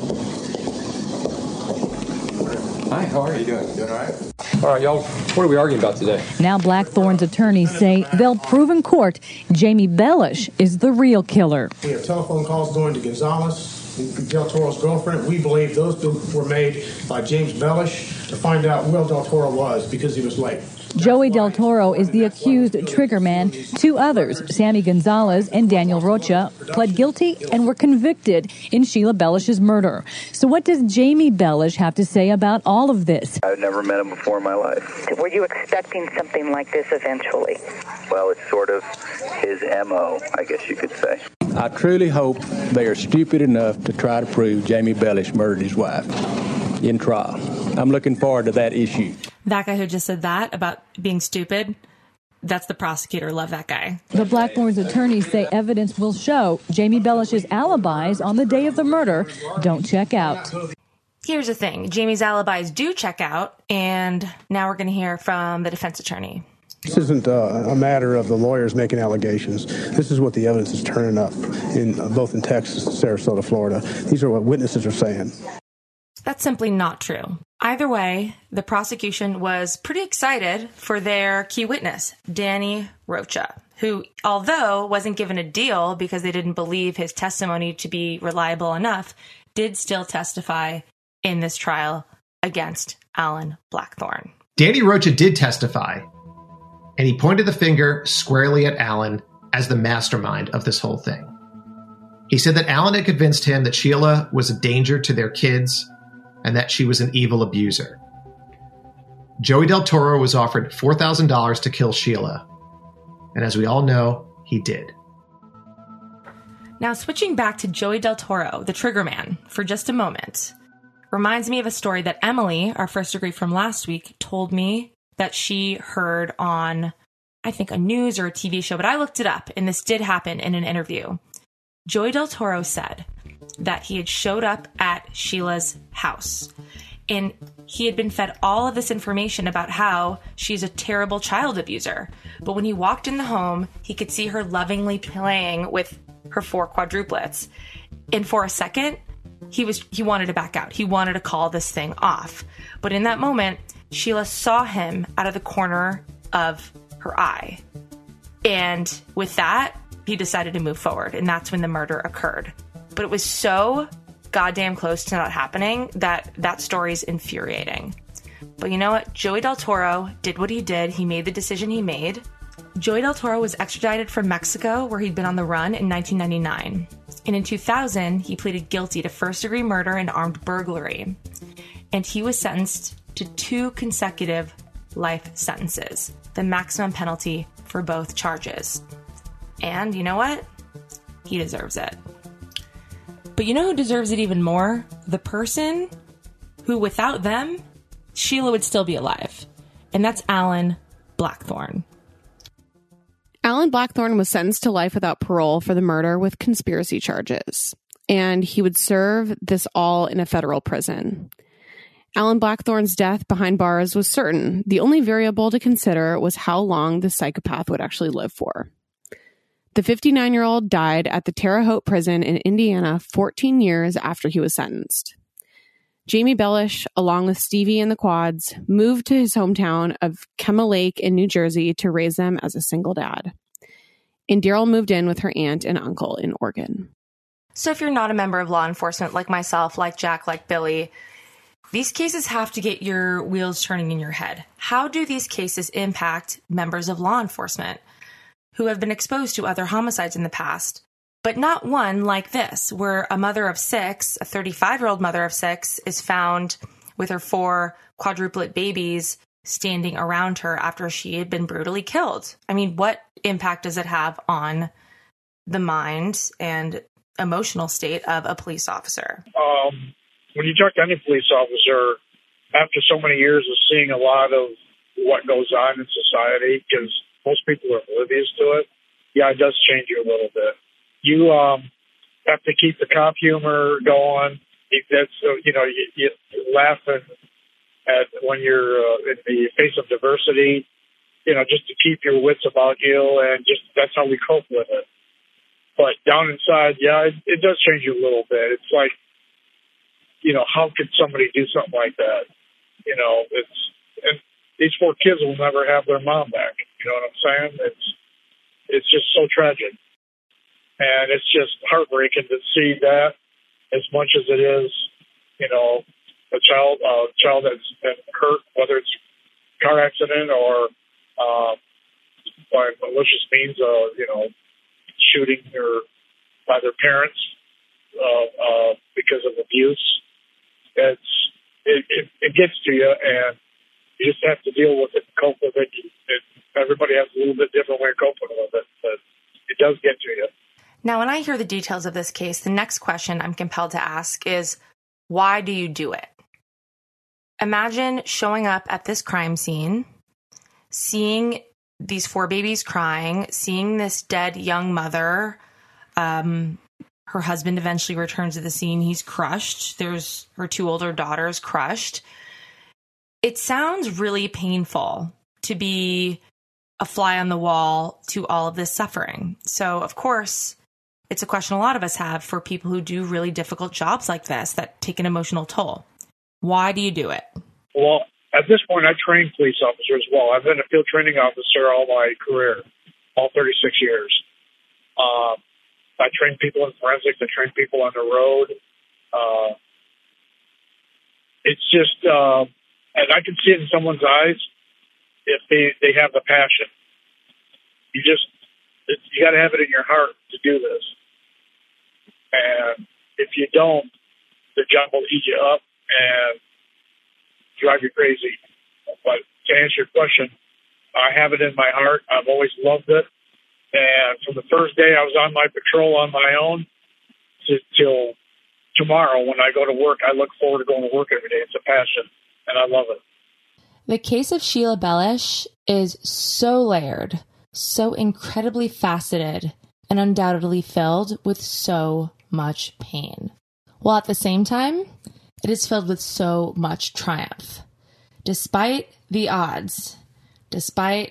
Hi, how are you doing? Doing all right? All right, y'all, what are we arguing about today? Now Blackthorne's attorneys say they'll prove in court Jamie Bellish is the real killer. We have telephone calls going to Gonzalez, Del Toro's girlfriend. We believe those two were made by James Bellish to find out where Del Toro was because he was late. Joey Del Toro is the accused triggerman. Two others, Sammy Gonzalez and Daniel Rocha, pled guilty and were convicted in Sheila Bellish's murder. So what does Jamie Bellish have to say about all of this? I've never met him before in my life. Were you expecting something like this eventually? Well, it's sort of his M O, I guess you could say. I truly hope they are stupid enough to try to prove Jamie Bellish murdered his wife in trial. I'm looking forward to that issue. That guy who just said that about being stupid, that's the prosecutor. Love that guy. The Blackthorne's attorneys say evidence will show Jamie Bellish's alibis on the day of the murder don't check out. Here's the thing. Jamie's alibis do check out, and now we're going to hear from the defense attorney. This isn't uh, a matter of the lawyers making allegations. This is what the evidence is turning up, in uh, both in Texas and Sarasota, Florida. These are what witnesses are saying. That's simply not true. Either way, the prosecution was pretty excited for their key witness, Danny Rocha, who, although wasn't given a deal because they didn't believe his testimony to be reliable enough, did still testify in this trial against Alan Blackthorne. Danny Rocha did testify, and he pointed the finger squarely at Alan as the mastermind of this whole thing. He said that Alan had convinced him that Sheila was a danger to their kids and that she was an evil abuser. Joey Del Toro was offered four thousand dollars to kill Sheila, and as we all know, he did. Now, switching back to Joey Del Toro, the triggerman, for just a moment, reminds me of a story that Emily, our first degree from last week, told me that she heard on, I think, a news or a T V show, but I looked it up, and this did happen in an interview. Joey Del Toro said that he had showed up at Sheila's house, and he had been fed all of this information about how she's a terrible child abuser. But when he walked in the home, he could see her lovingly playing with her four quadruplets. And for a second, he was he wanted to back out. He wanted to call this thing off. But in that moment, Sheila saw him out of the corner of her eye. And with that, he decided to move forward. And that's when the murder occurred. But it was so goddamn close to not happening that that story's infuriating. But you know what? Joey Del Toro did what he did. He made the decision he made. Joey Del Toro was extradited from Mexico, where he'd been on the run, in nineteen ninety-nine. And in two thousand, he pleaded guilty to first-degree murder and armed burglary. And he was sentenced to two consecutive life sentences, the maximum penalty for both charges. And you know what? He deserves it. But you know who deserves it even more? The person who, without them, Sheila would still be alive. And that's Alan Blackthorne. Alan Blackthorne was sentenced to life without parole for the murder with conspiracy charges. And he would serve this all in a federal prison. Alan Blackthorne's death behind bars was certain. The only variable to consider was how long the psychopath would actually live for. The fifty-nine-year-old died at the Terre Haute prison in Indiana fourteen years after he was sentenced. Jamie Bellish, along with Stevie and the Quads, moved to his hometown of Kemah Lake in New Jersey to raise them as a single dad. And Daryl moved in with her aunt and uncle in Oregon. So if you're not a member of law enforcement like myself, like Jack, like Billy, these cases have to get your wheels turning in your head. How do these cases impact members of law enforcement who have been exposed to other homicides in the past? But not one like this, where a mother of six, a thirty-five-year-old mother of six, is found with her four quadruplet babies standing around her after she had been brutally killed. I mean, what impact does it have on the mind and emotional state of a police officer? Um, when you talk to any police officer, after so many years of seeing a lot of what goes on in society, because most people are oblivious to it, yeah, it does change you a little bit. You um, have to keep the cop humor going. That's uh, you know you, you laughing at when you're uh, in the face of diversity. You know, just to keep your wits about you, and just that's how we cope with it. But down inside, yeah, it, it does change you a little bit. It's like, you know, how could somebody do something like that? You know, it's and these four kids will never have their mom back. You know what I'm saying? It's it's just so tragic. And it's just heartbreaking to see that as much as it is, you know, a child, a uh, child that's been hurt, whether it's a car accident or uh, by malicious means, uh, you know, shooting or by their parents uh, uh, because of abuse. It's it, it, it gets to you, and you just have to deal with it and cope with it. it. Everybody has a little bit different way of coping with it, but it does get to you. Now, when I hear the details of this case, the next question I'm compelled to ask is, why do you do it? Imagine showing up at this crime scene, seeing these four babies crying, seeing this dead young mother. Um, her husband eventually returns to the scene. He's crushed. There's her two older daughters crushed. It sounds really painful to be a fly on the wall to all of this suffering. So, of course, it's a question a lot of us have for people who do really difficult jobs like this that take an emotional toll. Why do you do it? Well, at this point, I train police officers as well. I've been a field training officer all my career, all thirty-six years. Um, I train people in forensics. I train people on the road. Uh, it's just, uh, and I can see it in someone's eyes if they, they have the passion. You just, it's, you got to have it in your heart to do this. And if you don't, the job will eat you up and drive you crazy. But to answer your question, I have it in my heart. I've always loved it. And from the first day I was on my patrol on my own to, till tomorrow when I go to work, I look forward to going to work every day. It's a passion, and I love it. The case of Sheila Bellish is so layered, so incredibly faceted, and undoubtedly filled with so much pain. While at the same time, it is filled with so much triumph. Despite the odds, despite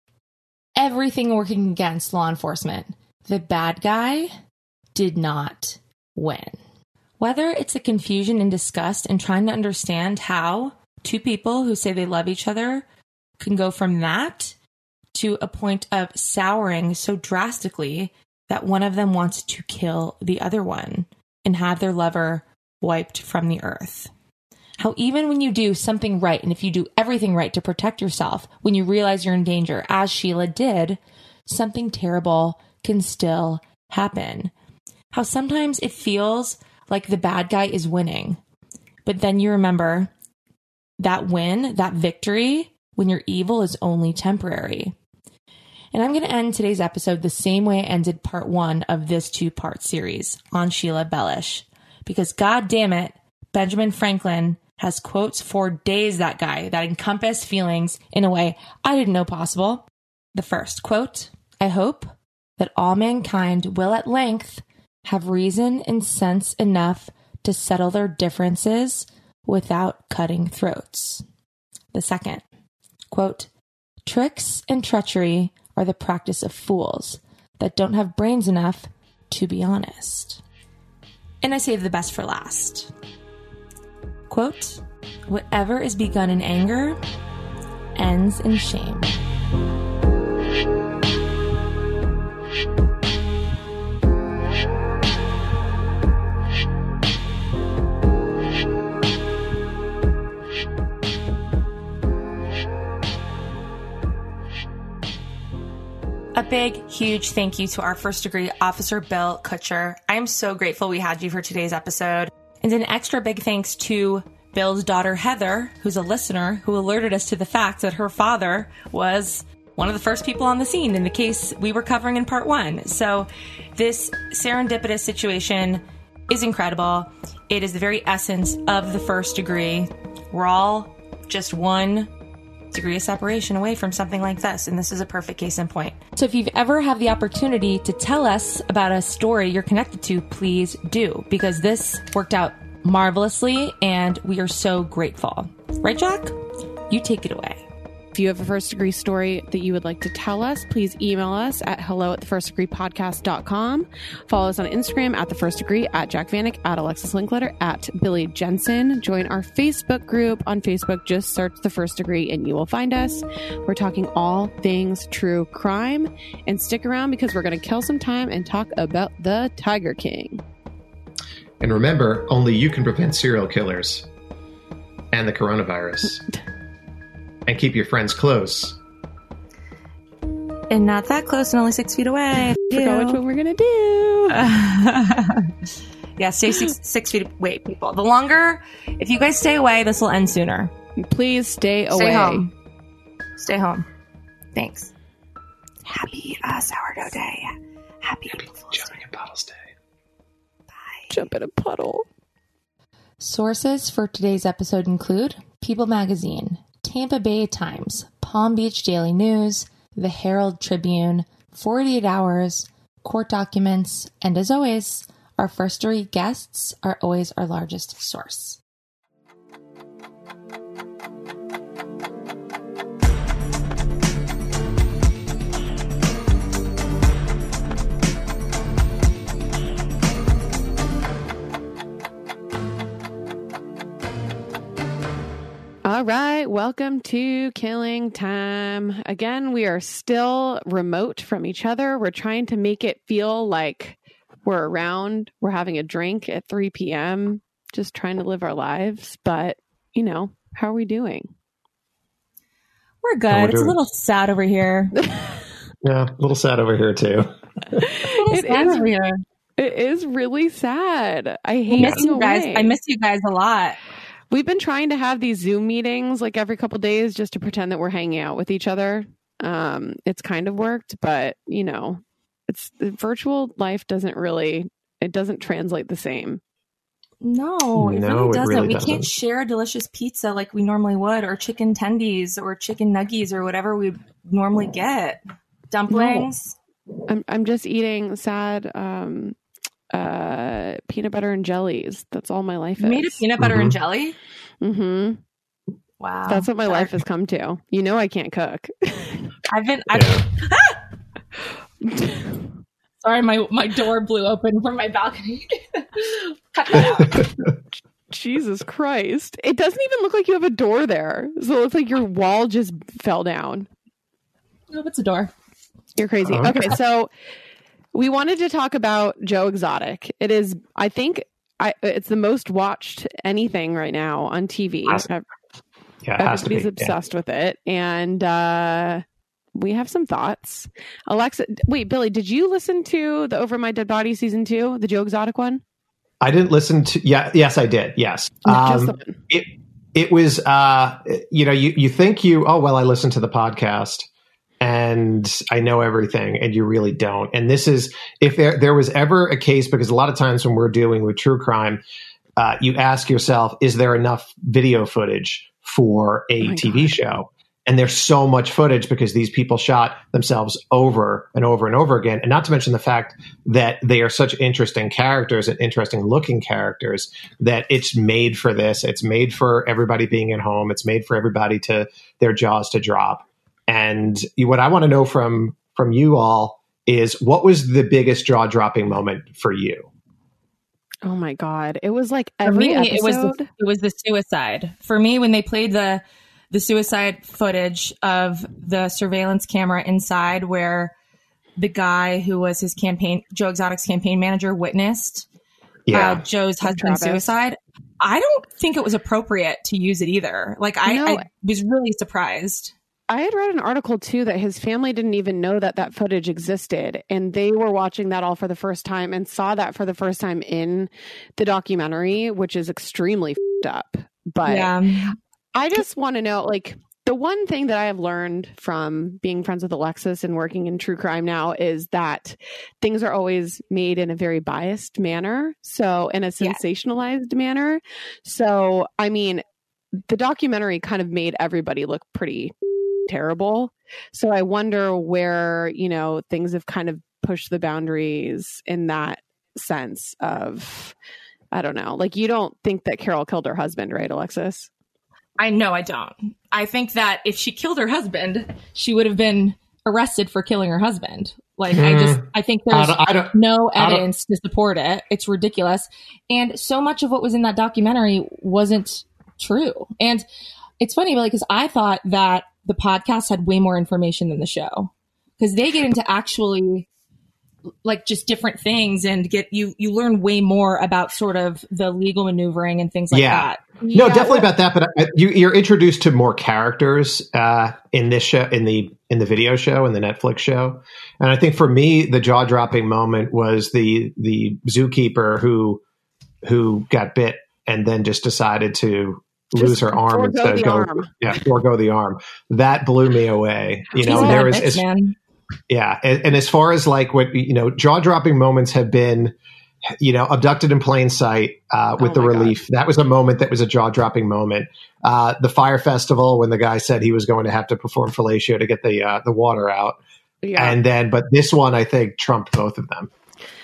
everything working against law enforcement, the bad guy did not win. Whether it's a confusion and disgust and trying to understand how two people who say they love each other can go from that to a point of souring so drastically that one of them wants to kill the other one and have their lover wiped from the earth. How even when you do something right, and if you do everything right to protect yourself, when you realize you're in danger, as Sheila did, something terrible can still happen. How sometimes it feels like the bad guy is winning, but then you remember that win, that victory, when you're evil is only temporary. And I'm going to end today's episode the same way I ended part one of this two-part series on Sheila Bellish. Because God damn it, Benjamin Franklin has quotes for days, that guy, that encompass feelings in a way I didn't know possible. The first quote, I hope that all mankind will at length have reason and sense enough to settle their differences without cutting throats. The second, quote, tricks and treachery are the practice of fools that don't have brains enough to be honest. And I saved the best for last. Quote, "Whatever is begun in anger ends in shame." A big, huge thank you to our first degree officer, Bill Kutcher. I am so grateful we had you for today's episode. And an extra big thanks to Bill's daughter, Heather, who's a listener, who alerted us to the fact that her father was one of the first people on the scene in the case we were covering in part one. So this serendipitous situation is incredible. It is the very essence of the first degree. We're all just one degree of separation away from something like this, and this is a perfect case in point. So if you've ever had the opportunity to tell us about a story you're connected to, please do, because this worked out marvelously and we are so grateful. Right, Jack? You take it away. If you have a first degree story that you would like to tell us, please email us at hello at the first degree podcast dot com. Follow us on Instagram at the first degree, at Jack Vanek, at Alexis Linkletter, at Billy Jensen. Join our Facebook group on Facebook. Just search the first degree and you will find us. We're talking all things true crime, and stick around because we're going to kill some time and talk about the Tiger King. And remember, only you can prevent serial killers and the coronavirus. And keep your friends close. And not that close and only six feet away. Forgot which one we're going to do. Yeah, stay six, six feet away, people. The longer, if you guys stay away, this will end sooner. Please stay, Stay away. home. Stay home. Thanks. Happy uh, sourdough day. Happy, Happy jumping in bottles day. Bye. Jump in a puddle. Sources for today's episode include People Magazine, Tampa Bay Times, Palm Beach Daily News, The Herald Tribune, forty-eight hours, court documents, and as always, our first degree guests are always our largest source. All right, welcome to Killing Time. Again, we are still remote from each other. We're trying to make it feel like we're around, we're having a drink at three p.m., just trying to live our lives. But, you know, how are we doing? We're good. Oh, we're it's a little sad over here. Yeah, a little sad over here, too. It sad is over here. It is really sad. I hate I miss you guys. I miss you guys a lot. We've been trying to have these Zoom meetings like every couple of days just to pretend that we're hanging out with each other. Um, it's kind of worked, but you know, it's virtual life doesn't really, it doesn't translate the same. No, it no, really doesn't. It really we doesn't. can't share a delicious pizza like we normally would, or chicken tendies, or chicken nuggies, or whatever we normally get. Dumplings. No. I'm I'm just eating sad um, uh, peanut butter and jellies. That's all my life is. You made a peanut butter mm-hmm. and jelly? Mm-hmm. Wow. That's what my Sorry. life has come to. You know I can't cook. I've been... I've, Yeah. Sorry, my, my door blew open from my balcony. Jesus Christ. It doesn't even look like you have a door there. So it looks like your wall just fell down. No, it's a door. You're crazy. Okay. Okay, so we wanted to talk about Joe Exotic. It is, I think, I, it's the most watched anything right now on T V. Has, yeah, it has to be. Everybody's obsessed yeah. with it. And uh, we have some thoughts. Alexa, wait, Billy, did you listen to the Over My Dead Body season two, the Joe Exotic one? I didn't listen to, yeah, yes, I did. Yes. Just Um, it, it was, uh, you know, you, you think you, oh, well, I listened to the podcast and I know everything, and you really don't. And this is, if there, there was ever a case, because a lot of times when we're dealing with true crime, uh, you ask yourself, is there enough video footage for a oh T V God. show? And there's so much footage because these people shot themselves over and over and over again. And not to mention the fact that they are such interesting characters and interesting looking characters that it's made for this. It's made for everybody being at home. It's made for everybody to their jaws to drop. And what I want to know from, from you all is, what was the biggest jaw dropping moment for you? Oh my God. It was like For every me, episode. it was the, it was the suicide. For me, when they played the the suicide footage of the surveillance camera inside where the guy who was his campaign, Joe Exotic's campaign manager, witnessed Yeah. uh, Joe's husband's Travis. suicide, I don't think it was appropriate to use it either. Like, I, No. I was really surprised. I had read an article too that his family didn't even know that that footage existed, and they were watching that all for the first time and saw that for the first time in the documentary, which is extremely f***ed up. But Yeah. I just want to know, like, the one thing that I have learned from being friends with Alexis and working in true crime now is that things are always made in a very biased manner. So in a sensationalized manner. So, I mean, the documentary kind of made everybody look pretty terrible. So I wonder where, you know, things have kind of pushed the boundaries in that sense of, I don't know, like, you don't think that Carol killed her husband, right, Alexis? I know I don't. I think that if she killed her husband, she would have been arrested for killing her husband. Like, I just, I think I there's don't- I don't- no I don't- evidence to support it. It's ridiculous. And so much of what was in that documentary wasn't true. And it's funny, like, because I thought that the podcast had way more information than the show, because they get into actually like just different things and get you, you learn way more about sort of the legal maneuvering and things like yeah. that. No, Yeah, definitely well- about that. But I, you, you're introduced to more characters uh, in this show, in the in the video show, in the Netflix show. And I think for me, the jaw dropping moment was the the zookeeper who who got bit and then just decided to Just lose her arm forego instead of the go, arm. yeah, forego the arm. That blew me away. You know, She's and a there bad was bitch, as- man. yeah, and, and as far as like what you know, jaw dropping moments have been, you know, abducted in plain sight uh, with Oh the my relief. That was a moment that was a jaw dropping moment. Uh, the fire festival when the guy said he was going to have to perform fellatio to get the uh, the water out, Yeah. and then but this one I think trumped both of them.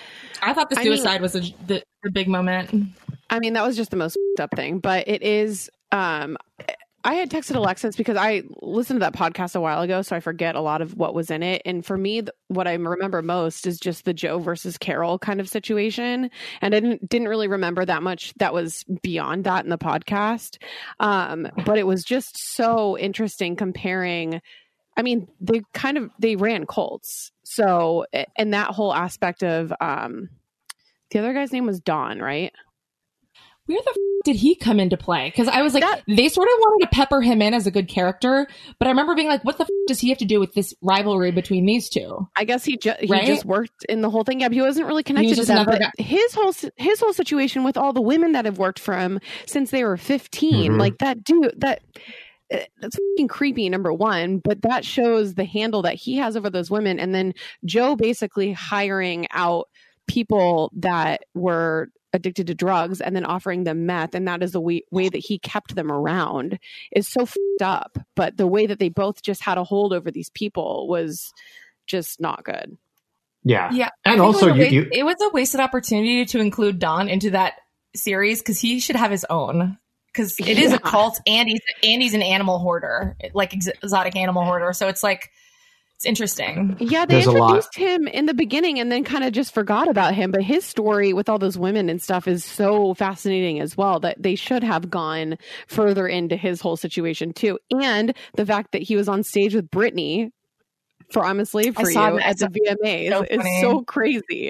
I thought the I mean- suicide was a, the, the big moment. I mean, that was just the most f***ed up thing, but it is, um, I had texted Alexis because I listened to that podcast a while ago, so I forget a lot of what was in it. And for me, th- what I remember most is just the Joe versus Carol kind of situation. And I didn't, didn't really remember that much that was beyond that in the podcast. Um, but it was just so interesting comparing. I mean, they kind of, they ran cults. So, and that whole aspect of, um, the other guy's name was Don, right? Where the f- did he come into play? Because I was like, they sort of wanted to pepper him in as a good character, but I remember being like, what the f- does he have to do with this rivalry between these two? I guess he, ju- he Right? just worked in the whole thing. Yeah, but he wasn't really connected just to them. another But guy. his whole si- his whole situation with all the women that have worked for him since they were fifteen, Mhm. like that dude, that uh, that's fucking creepy. Number one, but that shows the handle that he has over those women, and then Joe basically hiring out people that were addicted to drugs and then offering them meth, and that is the way, way that he kept them around is so f***ed up. But the way that they both just had a hold over these people was just not good. Yeah, Yeah. I and think also it was, a you, wa- you it was a wasted opportunity to include Don into that series because he should have his own. Because it is Yeah. a cult, and he's, and he's an animal hoarder, like ex- exotic animal hoarder. So it's like, it's interesting. Yeah, they There's a lot. introduced him in the beginning and then kind of just forgot about him. But his story with all those women and stuff is so fascinating as well that they should have gone further into his whole situation too. And the fact that he was on stage with Britney for I'm a Slave I for You saw that. at the V M As So is funny. so crazy.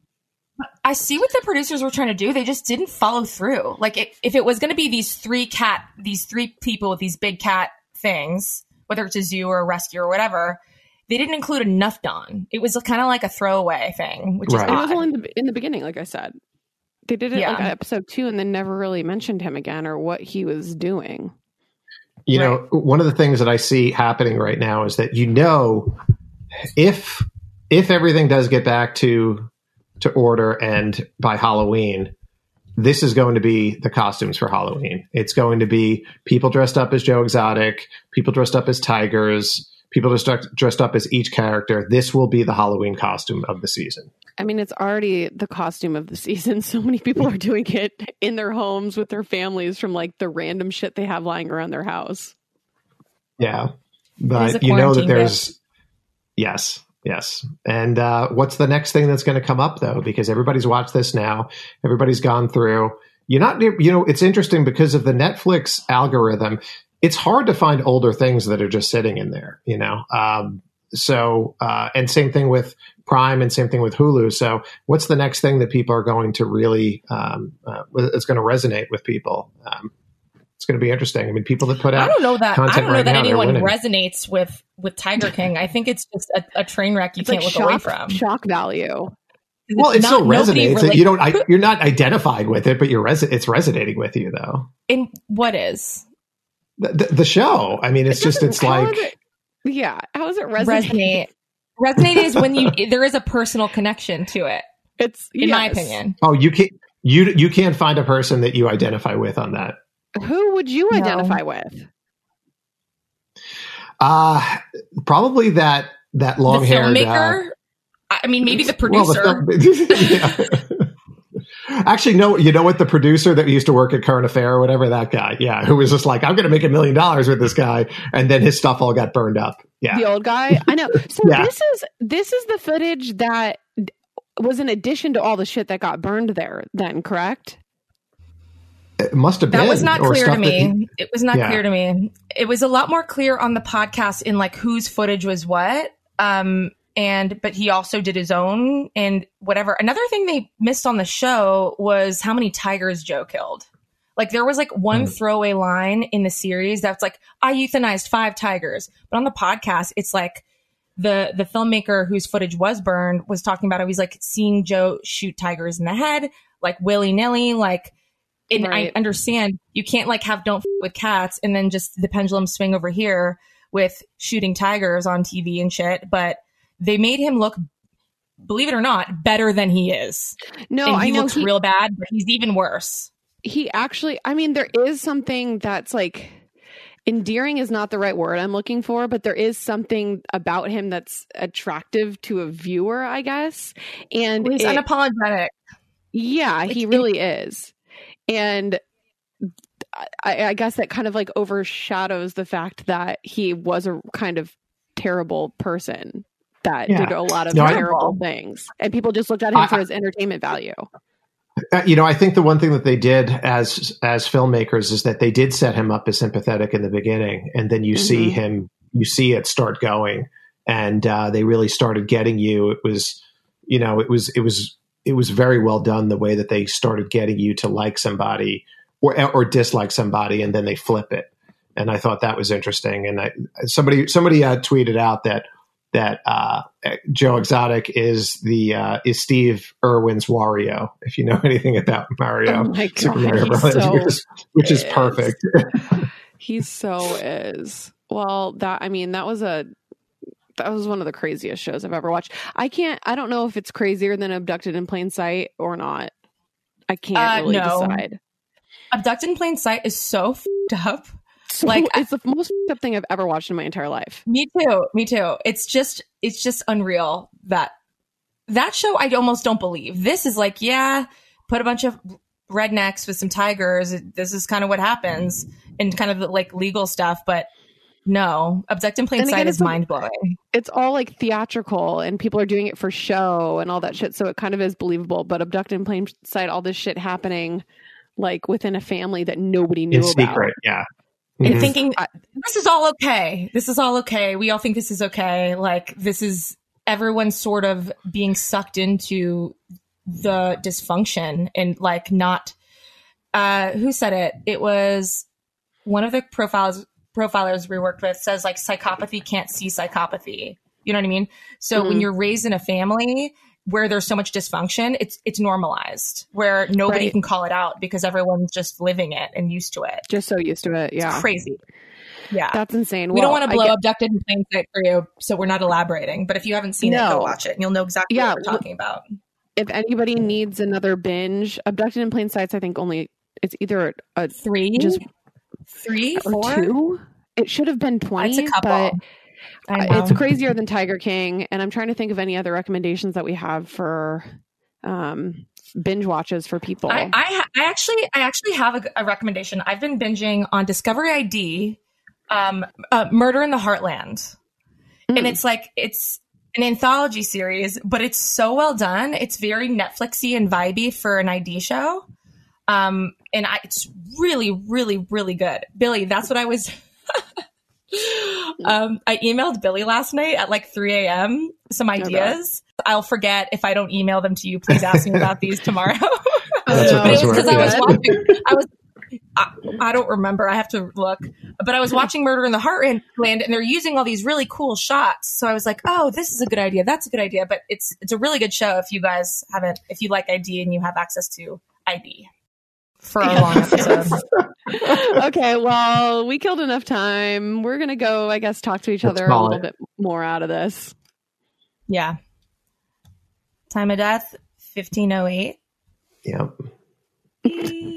I see what the producers were trying to do. They just didn't follow through. Like it, if it was going to be these three cat, these three people with these big cat things, whether it's a zoo or a rescue or whatever, they didn't include enough Don. It was kind of like a throwaway thing, which Right. It is was odd. only in the, in the beginning, like I said. They did it Yeah. like at episode two and then never really mentioned him again or what he was doing. You know, one of the things that I see happening right now is that, you know, if if everything does get back to to order and by Halloween, this is going to be the costumes for Halloween. It's going to be people dressed up as Joe Exotic, people dressed up as tigers, people dressed up, dressed up as each character. This will be the Halloween costume of the season. I mean, it's already the costume of the season. So many people are doing it in their homes with their families from like the random shit they have lying around their house. Yeah. It is But a you know that quarantine there's, yes. Yes. And uh, what's the next thing that's going to come up, though? Because everybody's watched this now. Everybody's gone through. You're not, you know, it's interesting because of the Netflix algorithm. It's hard to find older things that are just sitting in there, you know? Um, so, uh, and same thing with Prime and same thing with Hulu. So what's the next thing that people are going to really, um, uh, it's going to resonate with people? Um, it's going to be interesting. I mean, people that put out I don't know that I don't know right that now, anyone resonates with with Tiger King. I think it's just a, a train wreck you It's can't like look shock, away from. shock value. Well, it not- still nobody resonates. really- You don't. I, you're not identified with it, but you're res- it's resonating with you, though. In what is The, the, the show. I mean, it's It just. doesn't- It's how like. is it- yeah. How is it resonate? resonate? Resonate is when you there is a personal connection to it. It's in my yes. opinion. Oh, you can't. You you can't find a person that you identify with on that. Who would you No. identify with? Uh probably that that The long haired. filmmaker. I mean, maybe the Well, producer. the film- yeah. Actually, no. You know what? The producer that used to work at Current Affair or whatever, that guy. Yeah, who was just like, I'm going to make a million dollars with this guy, and then his stuff all got burned up. Yeah, The old guy. I know. So Yeah. this is this is the footage that was in addition to all the shit that got burned there. Then correct? it must have That been. was not or clear to stuff that me. he- It was not Yeah. clear to me. It was a lot more clear on the podcast in like whose footage was what. Um, and but he also did his own and whatever. Another thing they missed on the show was how many tigers Joe killed. Like there was like one Mm. throwaway line in the series that's like, I euthanized five tigers. But on the podcast, it's like the the filmmaker whose footage was burned was talking about it. He's like seeing Joe shoot tigers in the head, like willy nilly, like. And Right. I understand you can't like have don't f- with cats and then just the pendulum swing over here with shooting tigers on T V and shit. But they made him look, believe it or not, better than he is. No, and he I know looks he- real bad, but he's even worse. He actually. I mean, there is something that's like endearing is not the right word I'm looking for, but there is something about him that's attractive to a viewer, I guess. And He's it- unapologetic. Yeah, he really is. And I, I guess that kind of like overshadows the fact that he was a kind of terrible person that Yeah. did a lot of No, I- terrible things. And people just looked at him I- for his entertainment value. Uh, you know, I think the one thing that they did as as filmmakers is that they did set him up as sympathetic in the beginning, and then you see Mhm. him, you see it start going, and uh, they really started getting you. It was, you know, it was it was it was very well done the way that they started getting you to like somebody or or dislike somebody, and then they flip it. And I thought that was interesting. And I, somebody somebody uh, tweeted out that that uh, Joe Exotic is the uh, is Steve Irwin's Wario. If you know anything about Mario, Oh my Super God, Mario he Brothers, so which, is, which is is. perfect. He so is. Well, that I mean, that was a that was one of the craziest shows I've ever watched. I can't. I don't know if it's crazier than Abducted in Plain Sight or not. I can't Uh, really no. decide. Abducted in Plain Sight is so f***ed up. So, Like, it's the most f***ed up thing I've ever watched in my entire life. Me too. Me too. It's just it's just unreal that that show I almost don't believe. This is like, yeah, put a bunch of rednecks with some tigers. This is kind of what happens and kind of the, like legal stuff, but no, Abducted in Plain And again, Sight it's is like- mind blowing. It's all like theatrical and people are doing it for show and all that shit. So it kind of is believable. But Abducted in Plain Sight, all this shit happening like within a family that nobody knew In about. secret, yeah. And Mhm. thinking this is all okay. This is all okay. We all think this is okay. Like this is everyone's sort of being sucked into the dysfunction and like not uh who said it? It was one of the profiles profilers we worked with says like psychopathy can't see psychopathy. You know what I mean? So Mhm. when you're raised in a family where there's so much dysfunction, it's it's normalized where nobody Right. can call it out because everyone's just living it and used to it. Just so used to it. Yeah. It's crazy. Yeah. That's insane. We Well, don't want I to blow get- Abducted in Plain Sight for you, so we're not elaborating. But if you haven't seen it, No. go watch it and you'll know exactly Yeah, what we're talking about. If anybody needs another binge, Abducted in Plain Sight's I think only it's either a Three? just Three, or four? two. It should have been twenty. It's a couple. But I know. it's crazier than Tiger King, and I'm trying to think of any other recommendations that we have for um, binge watches for people. I, I, ha- I actually, I actually have a, a recommendation. I've been binging on Discovery I D, um, uh, Murder in the Heartland, Mm. and it's like it's an anthology series, but it's so well done. It's very Netflixy and vibey for an I D show. Um, and I, it's really, really, really good. Billy, that's what I was... um, I emailed Billy last night at like three a.m. some ideas. Okay. I'll forget if I don't email them to you. Please ask me about these tomorrow. That's what those were. Because I was watching... I was I, I don't remember. I have to look. But I was watching Murder in the Heartland, and they're using all these really cool shots. So I was like, "Oh, this is a good idea. That's a good idea." But it's it's a really good show if you guys haven't, if you like I D and you have access to I D for a long episode. Okay, well, we killed enough time. We're gonna go, I guess, talk to each Let's other a little it. bit more out of this. Yeah. Time of death, fifteen oh eight. Yep.